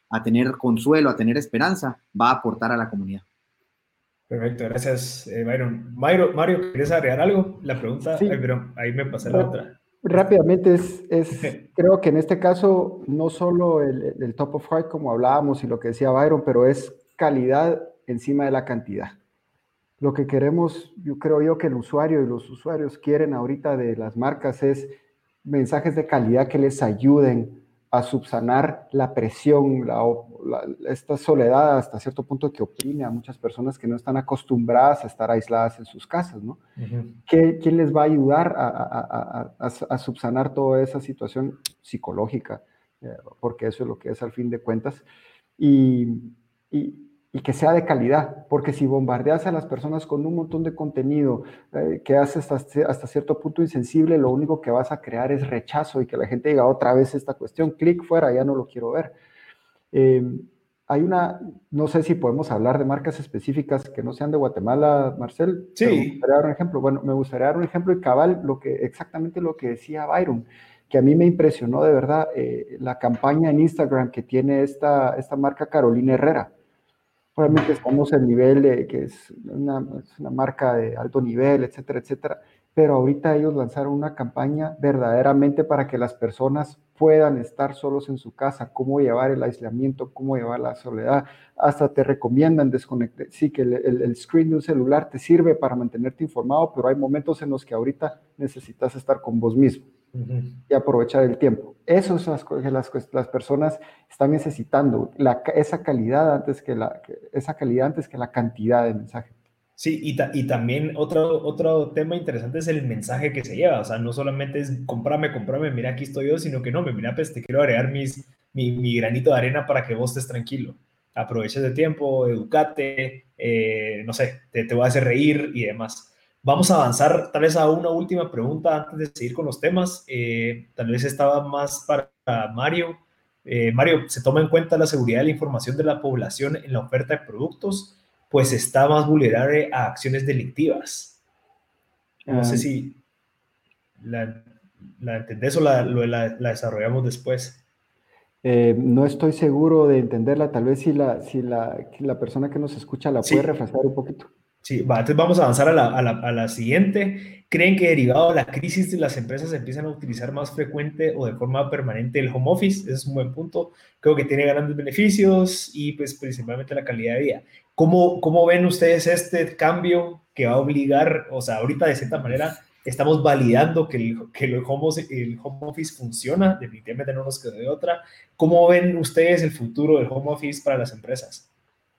a tener consuelo, a tener esperanza, va a aportar a la comunidad. Perfecto, gracias, eh, Byron. Mario, Mario, ¿quieres agregar algo? La pregunta, Sí, ay, pero ahí me pasé la otra. rápidamente es, es, creo que en este caso no solo el, el top of heart como hablábamos y lo que decía Byron, pero es calidad encima de la cantidad. Lo que queremos, yo creo yo que el usuario y los usuarios quieren ahorita de las marcas es mensajes de calidad que les ayuden a subsanar la presión, la, la, esta soledad hasta cierto punto que oprime a muchas personas que no están acostumbradas a estar aisladas en sus casas, ¿no? Uh-huh. ¿Qué, ¿Quién les va a ayudar a, a, a, a, a subsanar toda esa situación psicológica? Eh, porque eso es lo que es al fin de cuentas. Y, y y que sea de calidad, porque si bombardeas a las personas con un montón de contenido eh, que hace hasta, hasta cierto punto insensible, lo único que vas a crear es rechazo y que la gente diga otra vez esta cuestión, clic fuera, ya no lo quiero ver. Eh, hay una, no sé si podemos hablar de marcas específicas que no sean de Guatemala, Marcel. Sí. Pero me gustaría dar un ejemplo. Bueno, me gustaría dar un ejemplo y cabal, lo que, exactamente lo que decía Byron, que a mí me impresionó de verdad eh, la campaña en Instagram que tiene esta, esta marca Carolina Herrera. Obviamente estamos en nivel de que es una, es una marca de alto nivel, etcétera, etcétera, pero ahorita ellos lanzaron una campaña verdaderamente para que las personas puedan estar solos en su casa, cómo llevar el aislamiento, cómo llevar la soledad, hasta te recomiendan desconectar, sí, que el, el, el screen de un celular te sirve para mantenerte informado, pero hay momentos en los que ahorita necesitas estar con vos mismo. Uh-huh. Y aprovechar el tiempo. Eso es las que las, las personas están necesitando, la, esa calidad antes que la, que, esa calidad antes que la cantidad de mensaje. Sí, y, ta, y también otro, otro tema interesante es el mensaje que se lleva, o sea, no solamente es comprame, comprame, mira aquí estoy yo, sino que no, mira, pues te quiero agregar mis, mi, mi granito de arena para que vos estés tranquilo, aproveches el tiempo, educate, eh, no sé, te, te voy a hacer reír y demás. Vamos a avanzar tal vez a una última pregunta antes de seguir con los temas. Eh, tal vez estaba más para Mario. Eh, Mario, ¿se toma en cuenta la seguridad de la información de la población en la oferta de productos? Pues está más vulnerable a acciones delictivas. No um, sé si la, la entendés o la, la, la desarrollamos después. Eh, no estoy seguro de entenderla. Tal vez si la, si la, la persona que nos escucha la puede sí. refrescar un poquito. Sí, va, entonces vamos a avanzar a la, a, la, a la siguiente. ¿Creen que derivado de la crisis de las empresas empiezan a utilizar más frecuente o de forma permanente el home office? Ese es un buen punto. Creo que tiene grandes beneficios y pues principalmente la calidad de vida. ¿Cómo, cómo ven ustedes este cambio que va a obligar, o sea, ahorita de cierta manera estamos validando que el, que el, home, el home office funciona, definitivamente no nos queda de otra. ¿Cómo ven ustedes el futuro del home office para las empresas?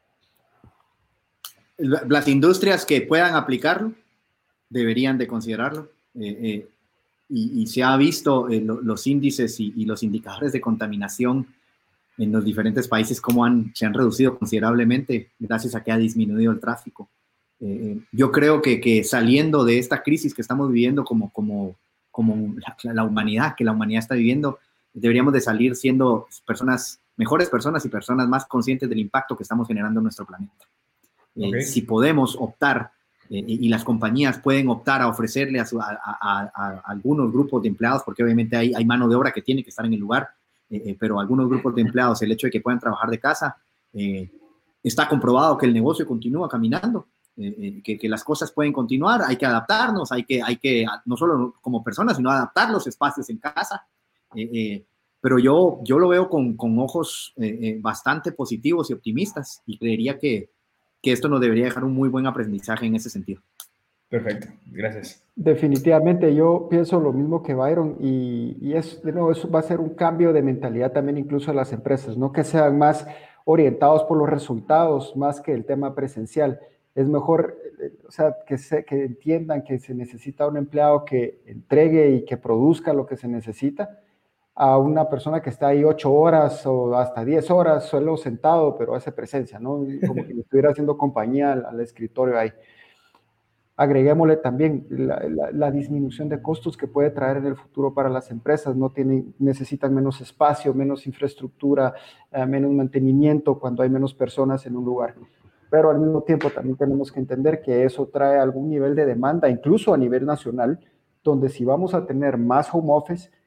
Las industrias que puedan aplicarlo deberían de considerarlo eh, eh, y, y se ha visto eh, lo, los índices y, y los indicadores de contaminación en los diferentes países cómo han, se han reducido considerablemente gracias a que ha disminuido el tráfico. Eh, yo creo que, que saliendo de esta crisis que estamos viviendo como, como, como la, la humanidad, que la humanidad está viviendo, deberíamos de salir siendo personas, mejores personas y personas más conscientes del impacto que estamos generando en nuestro planeta. Eh, okay. Si podemos optar eh, y las compañías pueden optar a ofrecerle a, su, a, a, a, a algunos grupos de empleados, porque obviamente hay, hay mano de obra que tiene que estar en el lugar, eh, eh, pero algunos grupos de empleados, el hecho de que puedan trabajar de casa, eh, está comprobado que el negocio continúa caminando, eh, eh, que, que las cosas pueden continuar, hay que adaptarnos, hay que, hay que no solo como personas, sino adaptar los espacios en casa, eh, eh, pero yo, yo lo veo con, con ojos eh, eh, bastante positivos y optimistas y creería que que esto nos debería dejar un muy buen aprendizaje en ese sentido. Perfecto, gracias. Definitivamente, yo pienso lo mismo que Byron y, y es, de nuevo, eso va a ser un cambio de mentalidad también incluso de las empresas, no que sean más orientados por los resultados más que el tema presencial. Es mejor, o sea, que, se, que entiendan que se necesita un empleado que entregue y que produzca lo que se necesita, a una persona que está ahí ocho horas o hasta diez horas solo sentado, pero hace presencia, ¿no? Como que estuviera haciendo compañía al, al escritorio ahí. Agreguémosle también la, la, la disminución de costos que puede traer en el futuro para las empresas, no tienen, necesitan menos espacio, menos infraestructura, eh, menos mantenimiento cuando hay menos personas en un lugar. Pero al mismo tiempo también tenemos que entender que eso trae algún nivel de demanda, incluso a nivel nacional, donde si vamos a tener más home office,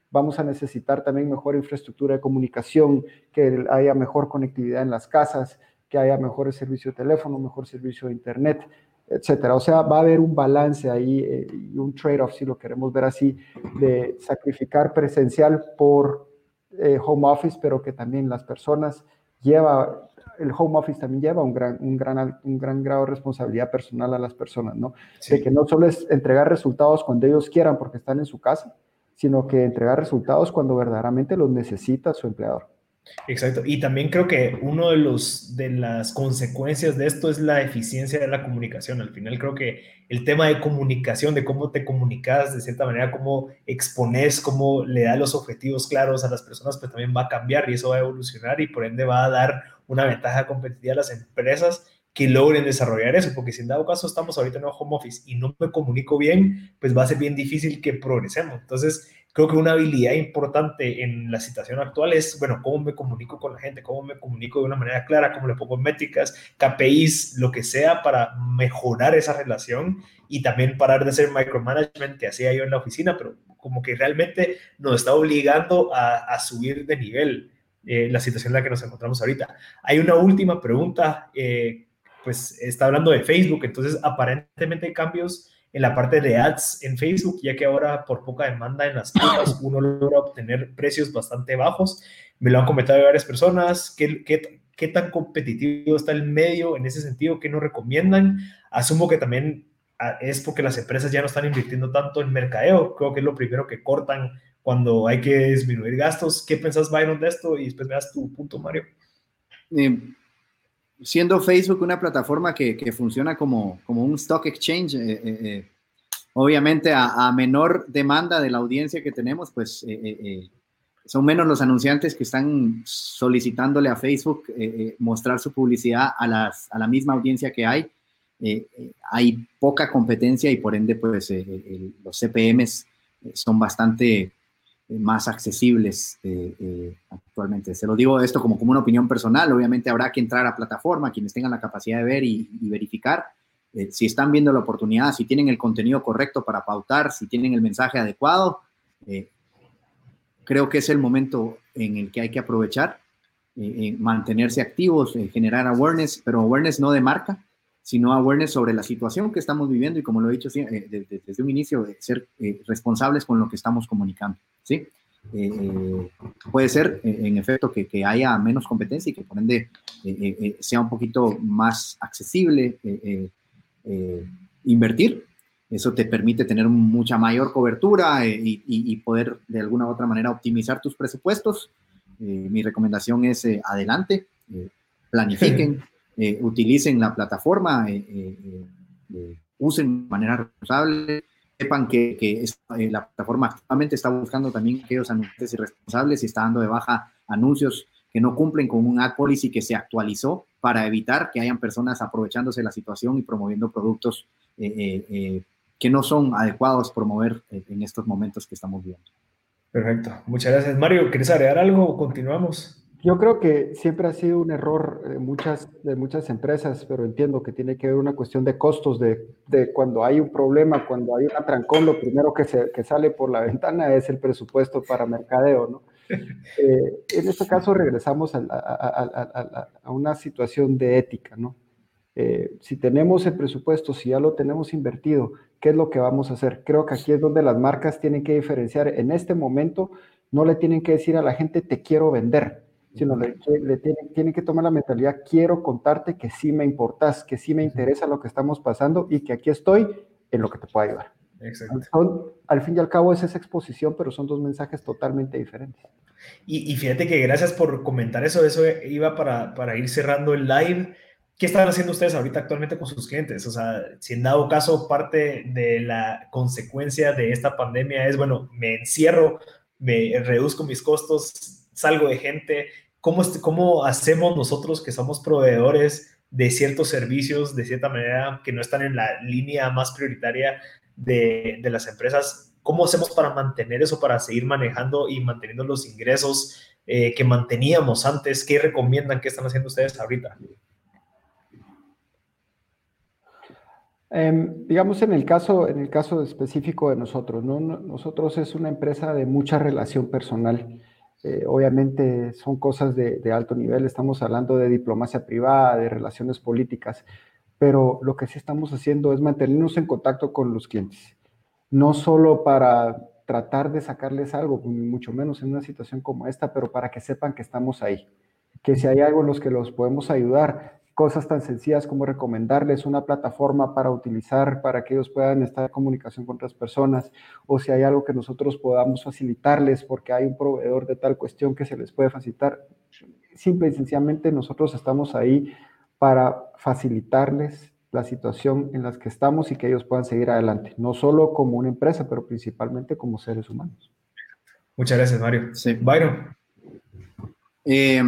vamos a necesitar también mejor infraestructura de comunicación, que haya mejor conectividad en las casas, que haya mejor servicio de teléfono, mejor servicio de internet, etcétera. O sea, va a haber un balance ahí eh, y un trade-off, si lo queremos ver así, de sacrificar presencial por eh, home office, pero que también las personas lleva, el home office también lleva un gran, un gran, un gran grado de responsabilidad personal a las personas, ¿no? Sí. De que no solo es entregar resultados cuando ellos quieran porque están en su casa, sino que entregar resultados cuando verdaderamente los necesita su empleador. Exacto, y también creo que uno de los de las consecuencias de esto es la eficiencia de la comunicación. Al final creo que el tema de comunicación, de cómo te comunicas, de cierta manera, cómo expones, cómo le das los objetivos claros a las personas, pues también va a cambiar y eso va a evolucionar y por ende va a dar una ventaja competitiva a las empresas que logren desarrollar eso, porque si en dado caso estamos ahorita en el home office y no me comunico bien, pues va a ser bien difícil que progresemos. Entonces, creo que una habilidad importante en la situación actual es, bueno, cómo me comunico con la gente, cómo me comunico de una manera clara, cómo le pongo métricas, K P Is, lo que sea para mejorar esa relación y también parar de hacer micromanagement que hacía yo en la oficina, pero como que realmente nos está obligando a, a subir de nivel eh, la situación en la que nos encontramos ahorita. Hay una última pregunta, eh, pues está hablando de Facebook, entonces aparentemente hay cambios en la parte de ads en Facebook, ya que ahora por poca demanda en las tiendas uno logra obtener precios bastante bajos. Me lo han comentado varias personas. ¿Qué, qué, qué tan competitivo está el medio en ese sentido? ¿Qué nos recomiendan? Asumo que también es porque las empresas ya no están invirtiendo tanto en mercadeo. Creo que es lo primero que cortan cuando hay que disminuir gastos. ¿Qué pensás, Byron, de esto? Y después me das tu punto, Mario. Eh, siendo Facebook una plataforma que, que funciona como, como un stock exchange, eh, eh, obviamente a, a menor demanda de la audiencia que tenemos, pues eh, eh, son menos los anunciantes que están solicitándole a Facebook eh, eh, mostrar su publicidad a, las, a la misma audiencia que hay. Eh, eh, hay poca competencia y por ende pues eh, eh, los C P Ms son bastante más accesibles eh, eh, actualmente. Se lo digo esto como, como una opinión personal. Obviamente habrá que entrar a plataforma, quienes tengan la capacidad de ver y, y verificar. Eh, si están viendo la oportunidad, si tienen el contenido correcto para pautar, si tienen el mensaje adecuado, eh, creo que es el momento en el que hay que aprovechar, eh, eh, mantenerse activos, eh, generar awareness, pero awareness no de marca, sino awareness sobre la situación que estamos viviendo y, como lo he dicho eh, desde, desde un inicio, eh, ser eh, responsables con lo que estamos comunicando, ¿sí? Eh, puede ser, eh, en efecto, que, que haya menos competencia y que, por ende, eh, eh, sea un poquito más accesible eh, eh, eh, invertir. Eso te permite tener mucha mayor cobertura eh, y, y poder, de alguna u otra manera, optimizar tus presupuestos. Eh, mi recomendación es, eh, adelante, eh, planifiquen. Eh, utilicen la plataforma, eh, eh, eh, usen de manera responsable, sepan que, que es, eh, la plataforma activamente está buscando también aquellos anunciantes irresponsables y está dando de baja anuncios que no cumplen con un ad policy que se actualizó para evitar que hayan personas aprovechándose de la situación y promoviendo productos eh, eh, eh, que no son adecuados promover eh, en estos momentos que estamos viviendo. Perfecto, muchas gracias. Mario, ¿quieres agregar algo o continuamos? Yo creo que siempre ha sido un error de muchas, de muchas empresas, pero entiendo que tiene que ver una cuestión de costos, de, de cuando hay un problema, cuando hay un atrancón, lo primero que, se, que sale por la ventana es el presupuesto para mercadeo, ¿no? Eh, en este caso regresamos a, a, a, a, a una situación de ética, ¿no? Eh, si tenemos el presupuesto, si ya lo tenemos invertido, ¿qué es lo que vamos a hacer? Creo que aquí es donde las marcas tienen que diferenciar. En este momento no le tienen que decir a la gente, te quiero vender, sino le, le tienen, tienen que tomar la mentalidad, quiero contarte que sí me importas, que sí me interesa lo que estamos pasando y que aquí estoy en lo que te pueda ayudar. Exacto. Son, al fin y al cabo es esa exposición, pero son dos mensajes totalmente diferentes. Y, y fíjate que gracias por comentar eso, eso iba para, para ir cerrando el live. ¿Qué están haciendo ustedes ahorita actualmente con sus clientes? O sea, si en dado caso parte de la consecuencia de esta pandemia es, bueno, me encierro, me reduzco mis costos, salgo de gente, ¿cómo, cómo hacemos nosotros que somos proveedores de ciertos servicios, de cierta manera, que no están en la línea más prioritaria de, de las empresas? ¿Cómo hacemos para mantener eso, para seguir manejando y manteniendo los ingresos eh, que manteníamos antes? ¿Qué recomiendan? ¿Qué están haciendo ustedes ahorita? Em, digamos en el caso, en el caso específico de nosotros, ¿no? No- Nosotros es una empresa de mucha relación personal. Eh, obviamente son cosas de, de alto nivel, estamos hablando de diplomacia privada, de relaciones políticas, pero lo que sí estamos haciendo es mantenernos en contacto con los clientes, no solo para tratar de sacarles algo, ni mucho menos en una situación como esta, pero para que sepan que estamos ahí, que si hay algo en los que los podemos ayudar, cosas tan sencillas como recomendarles una plataforma para utilizar para que ellos puedan estar en comunicación con otras personas, o si hay algo que nosotros podamos facilitarles porque hay un proveedor de tal cuestión que se les puede facilitar. Simple y sencillamente nosotros estamos ahí para facilitarles la situación en la que estamos y que ellos puedan seguir adelante, no solo como una empresa, pero principalmente como seres humanos. Muchas gracias, Mario. Sí. Byron. Eh,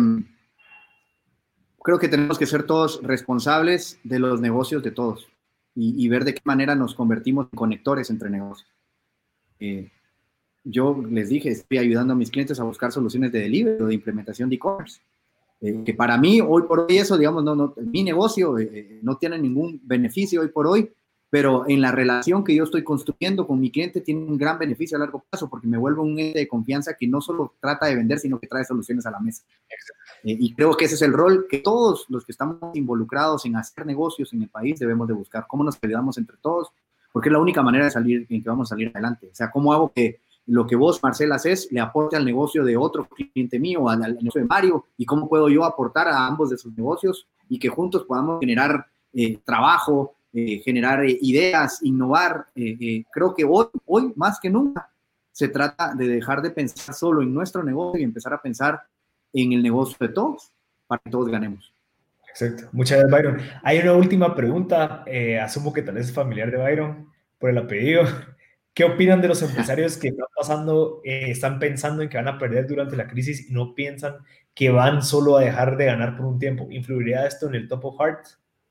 creo que tenemos que ser todos responsables de los negocios de todos y, y ver de qué manera nos convertimos en conectores entre negocios. Eh, yo les dije, estoy ayudando a mis clientes a buscar soluciones de delivery o de implementación de e-commerce. Eh, que para mí, hoy por hoy, eso, digamos, no, no, mi negocio eh, no tiene ningún beneficio hoy por hoy, pero en la relación que yo estoy construyendo con mi cliente tiene un gran beneficio a largo plazo porque me vuelvo un ente de confianza que no solo trata de vender, sino que trae soluciones a la mesa. Eh, y creo que ese es el rol que todos los que estamos involucrados en hacer negocios en el país debemos de buscar, cómo nos ayudamos entre todos, porque es la única manera de salir, en que vamos a salir adelante. O sea, cómo hago que lo que vos, Marcel, haces le aporte al negocio de otro cliente mío, al, al negocio de Mario, y cómo puedo yo aportar a ambos de sus negocios y que juntos podamos generar eh, trabajo, eh, generar eh, ideas, innovar. Eh, eh, creo que hoy, hoy, más que nunca, se trata de dejar de pensar solo en nuestro negocio y empezar a pensar en el negocio de todos, para que todos ganemos. Exacto. Muchas gracias, Byron. Hay una última pregunta, eh, asumo que tal vez es familiar de Byron, por el apellido. ¿Qué opinan de los empresarios que están pasando, eh, están pensando en que van a perder durante la crisis y no piensan que van solo a dejar de ganar por un tiempo? ¿Influiría esto en el top of heart?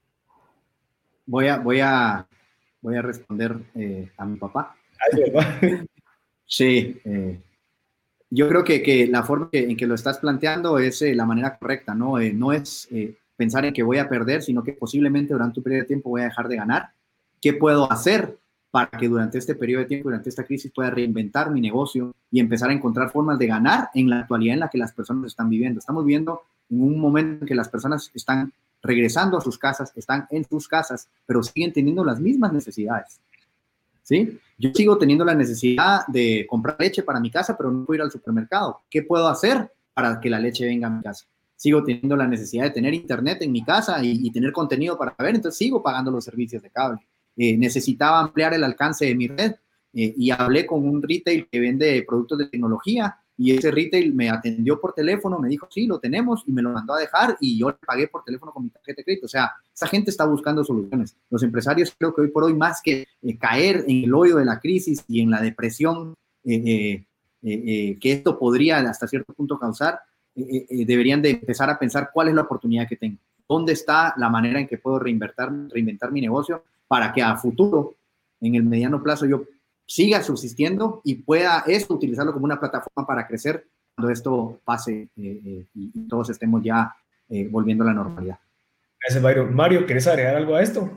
Voy a, voy a, voy a responder eh, a mi papá. Ah, ¿sí, verdad? Sí, eh, yo creo que, que la forma que, en que lo estás planteando es eh, la manera correcta, ¿no? Eh, no es eh, pensar en que voy a perder, sino que posiblemente durante un periodo de tiempo voy a dejar de ganar. ¿Qué puedo hacer para que durante este periodo de tiempo, durante esta crisis, pueda reinventar mi negocio y empezar a encontrar formas de ganar en la actualidad en la que las personas están viviendo? Estamos viviendo en un momento en que las personas están regresando a sus casas, están en sus casas, pero siguen teniendo las mismas necesidades. ¿Sí? Yo sigo teniendo la necesidad de comprar leche para mi casa, pero no puedo ir al supermercado. ¿Qué puedo hacer para que la leche venga a mi casa? Sigo teniendo la necesidad de tener internet en mi casa y, y tener contenido para ver, entonces sigo pagando los servicios de cable. Eh, necesitaba ampliar el alcance de mi red eh, y hablé con un retail que vende productos de tecnología y ese retail me atendió por teléfono, me dijo, sí, lo tenemos, y me lo mandó a dejar y yo le pagué por teléfono con mi tarjeta de crédito. O sea, esa gente está buscando soluciones. Los empresarios creo que hoy por hoy, más que eh, caer en el hoyo de la crisis y en la depresión eh, eh, eh, que esto podría hasta cierto punto causar, eh, eh, deberían de empezar a pensar cuál es la oportunidad que tengo. ¿Dónde está la manera en que puedo reinventar, reinventar mi negocio para que a futuro, en el mediano plazo, yo siga subsistiendo y pueda esto utilizarlo como una plataforma para crecer cuando esto pase eh, eh, y, y todos estemos ya eh, volviendo a la normalidad? Gracias, Byron. Mario, ¿quieres agregar algo a esto?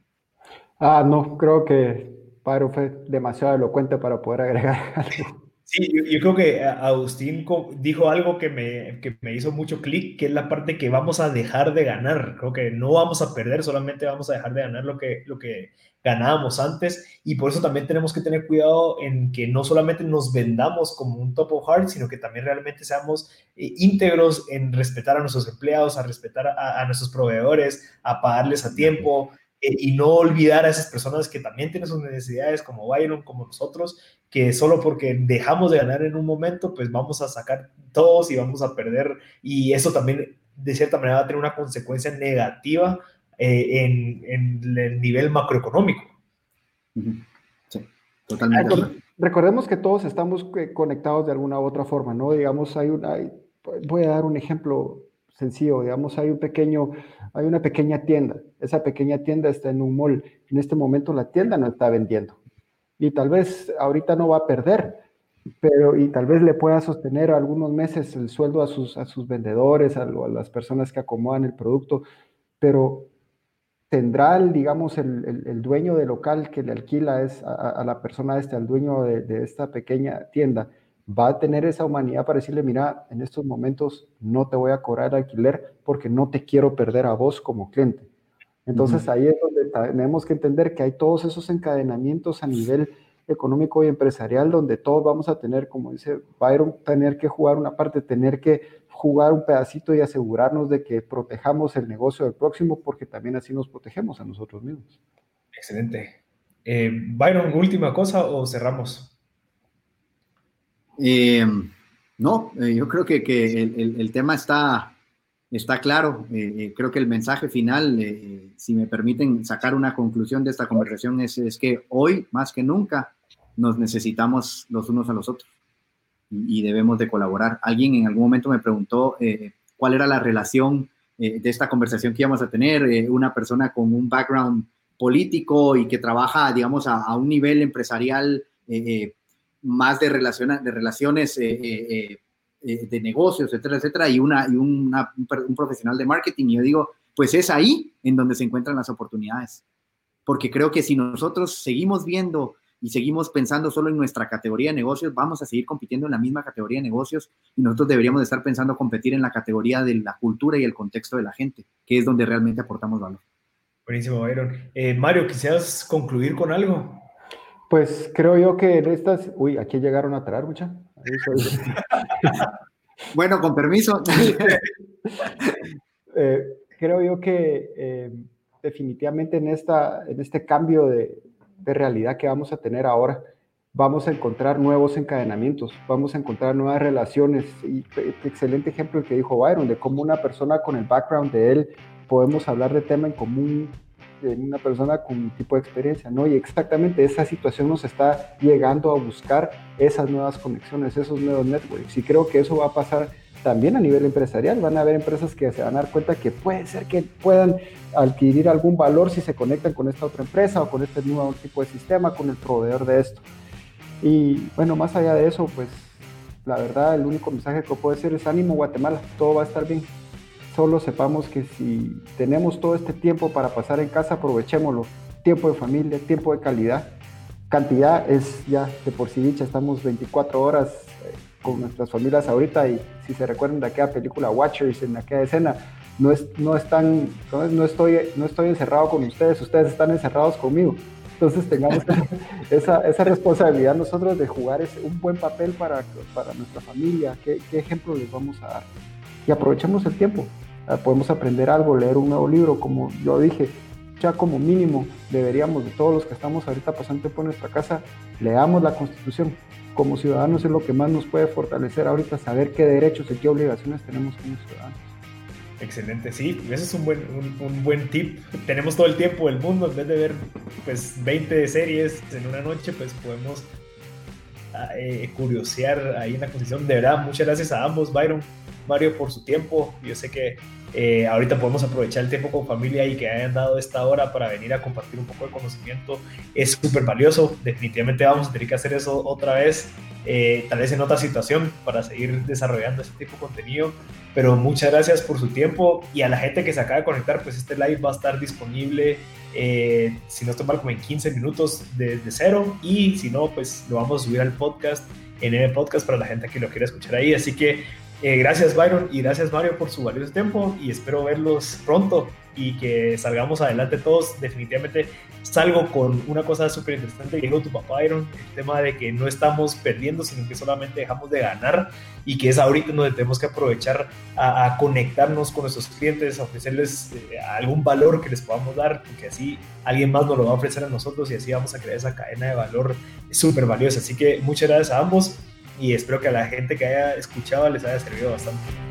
Ah, no, creo que Paro fue demasiado elocuente para poder agregar algo. Sí, yo, yo creo que Agustín dijo algo que me, que me hizo mucho clic, que es la parte que vamos a dejar de ganar. Creo que no vamos a perder, solamente vamos a dejar de ganar lo que, lo que ganábamos antes. Y por eso también tenemos que tener cuidado en que no solamente nos vendamos como un top of heart, sino que también realmente seamos eh, íntegros en respetar a nuestros empleados, a respetar a, a nuestros proveedores, a pagarles a tiempo. Eh, y no olvidar a esas personas que también tienen sus necesidades, como Byron, como nosotros, que solo porque dejamos de ganar en un momento, pues vamos a sacar todos y vamos a perder, y eso también de cierta manera va a tener una consecuencia negativa eh, en, en el nivel macroeconómico. Sí, totalmente. Recordemos, recordemos que todos estamos conectados de alguna u otra forma, ¿no? Digamos, hay una, hay, voy a dar un ejemplo sencillo, digamos, hay un pequeño, hay una pequeña tienda, esa pequeña tienda está en un mall, en este momento la tienda no está vendiendo, y tal vez ahorita no va a perder, pero y tal vez le pueda sostener algunos meses el sueldo a sus, a sus vendedores, a, a las personas que acomodan el producto, pero tendrá, el, digamos, el, el, el dueño del local que le alquila es a, a la persona este, al dueño de, de esta pequeña tienda, va a tener esa humanidad para decirle, mira, en estos momentos no te voy a cobrar el alquiler porque no te quiero perder a vos como cliente. Entonces uh-huh. ahí es donde tenemos que entender que hay todos esos encadenamientos a nivel económico y empresarial donde todos vamos a tener, como dice Byron, tener que jugar una parte, tener que jugar un pedacito y asegurarnos de que protejamos el negocio del próximo, porque también así nos protegemos a nosotros mismos. Excelente. Eh, Byron, ¿última cosa o cerramos? Eh, no, eh, yo creo que, que el, el, el tema está, está claro. Eh, eh, creo que el mensaje final, eh, si me permiten sacar una conclusión de esta conversación, es, es que hoy, más que nunca, nos necesitamos los unos a los otros y, y debemos de colaborar. Alguien en algún momento me preguntó eh, cuál era la relación eh, de esta conversación que íbamos a tener, eh, una persona con un background político y que trabaja, digamos, a, a un nivel empresarial eh, eh, más de, relaciona, de relaciones eh, eh, eh, de negocios, etcétera, etcétera, y, una, y una, un profesional de marketing. Y yo digo, pues es ahí en donde se encuentran las oportunidades. Porque creo que si nosotros seguimos viendo y seguimos pensando solo en nuestra categoría de negocios, vamos a seguir compitiendo en la misma categoría de negocios y nosotros deberíamos de estar pensando competir en la categoría de la cultura y el contexto de la gente, que es donde realmente aportamos valor. Buenísimo, Byron. Eh, Mario, ¿quisieras concluir con algo? Pues creo yo que en estas... Uy, aquí llegaron a traer, mucha. Bueno, con permiso. eh, creo yo que eh, definitivamente en, esta, en este cambio de, de realidad que vamos a tener ahora, vamos a encontrar nuevos encadenamientos, vamos a encontrar nuevas relaciones. Y excelente ejemplo el que dijo Byron, de cómo una persona con el background de él podemos hablar de tema en común, de una persona con un tipo de experiencia, ¿no? Y exactamente esa situación nos está llegando a buscar esas nuevas conexiones, esos nuevos networks. Y creo que eso va a pasar también a nivel empresarial. Van a haber empresas que se van a dar cuenta que puede ser que puedan adquirir algún valor si se conectan con esta otra empresa o con este nuevo tipo de sistema, con el proveedor de esto. Y bueno, más allá de eso, pues la verdad, el único mensaje que puedo decir es ánimo Guatemala, todo va a estar bien. Solo sepamos que si tenemos todo este tiempo para pasar en casa, aprovechémoslo. Tiempo de familia, tiempo de calidad. Cantidad es ya de por sí dicha, estamos veinticuatro horas eh, con nuestras familias ahorita y si se recuerdan de aquella película Watchers, en aquella escena, no, es, no, están, no, no, estoy, no estoy encerrado con ustedes, ustedes están encerrados conmigo. Entonces tengamos esa, esa responsabilidad nosotros de jugar ese, un buen papel para, para nuestra familia. ¿Qué, qué ejemplo les vamos a dar? Y aprovechemos el tiempo. Podemos aprender algo, leer un nuevo libro, como yo dije, ya como mínimo deberíamos, de todos los que estamos ahorita pasando tiempo en nuestra casa, leamos la Constitución. Como ciudadanos es lo que más nos puede fortalecer ahorita, saber qué derechos y qué obligaciones tenemos como ciudadanos. Excelente, sí, ese es un buen, un, un buen tip. Tenemos todo el tiempo del mundo, en vez de ver pues veinte series en una noche, pues podemos eh, curiosear ahí en la Constitución. De verdad, muchas gracias a ambos, Byron, Mario, por su tiempo. Yo sé que eh, ahorita podemos aprovechar el tiempo con familia y que hayan dado esta hora para venir a compartir un poco de conocimiento. Es súper valioso. Definitivamente vamos a tener que hacer eso otra vez, eh, tal vez en otra situación, para seguir desarrollando este tipo de contenido. Pero muchas gracias por su tiempo, y a la gente que se acaba de conectar, pues este live va a estar disponible, eh, si no estoy mal, como en quince minutos desde cero, y si no, pues lo vamos a subir al podcast, en el podcast, para la gente que lo quiera escuchar ahí. Así que Eh, gracias Byron y gracias Mario por su valioso tiempo, y espero verlos pronto y que salgamos adelante todos. Definitivamente salgo con una cosa súper interesante que dijo tu papá, Byron, el tema de que no estamos perdiendo, sino que solamente dejamos de ganar, y que es ahorita donde tenemos que aprovechar a, a conectarnos con nuestros clientes, a ofrecerles eh, algún valor que les podamos dar, porque así alguien más nos lo va a ofrecer a nosotros y así vamos a crear esa cadena de valor súper valiosa. Así que muchas gracias a ambos, y espero que a la gente que haya escuchado les haya servido bastante.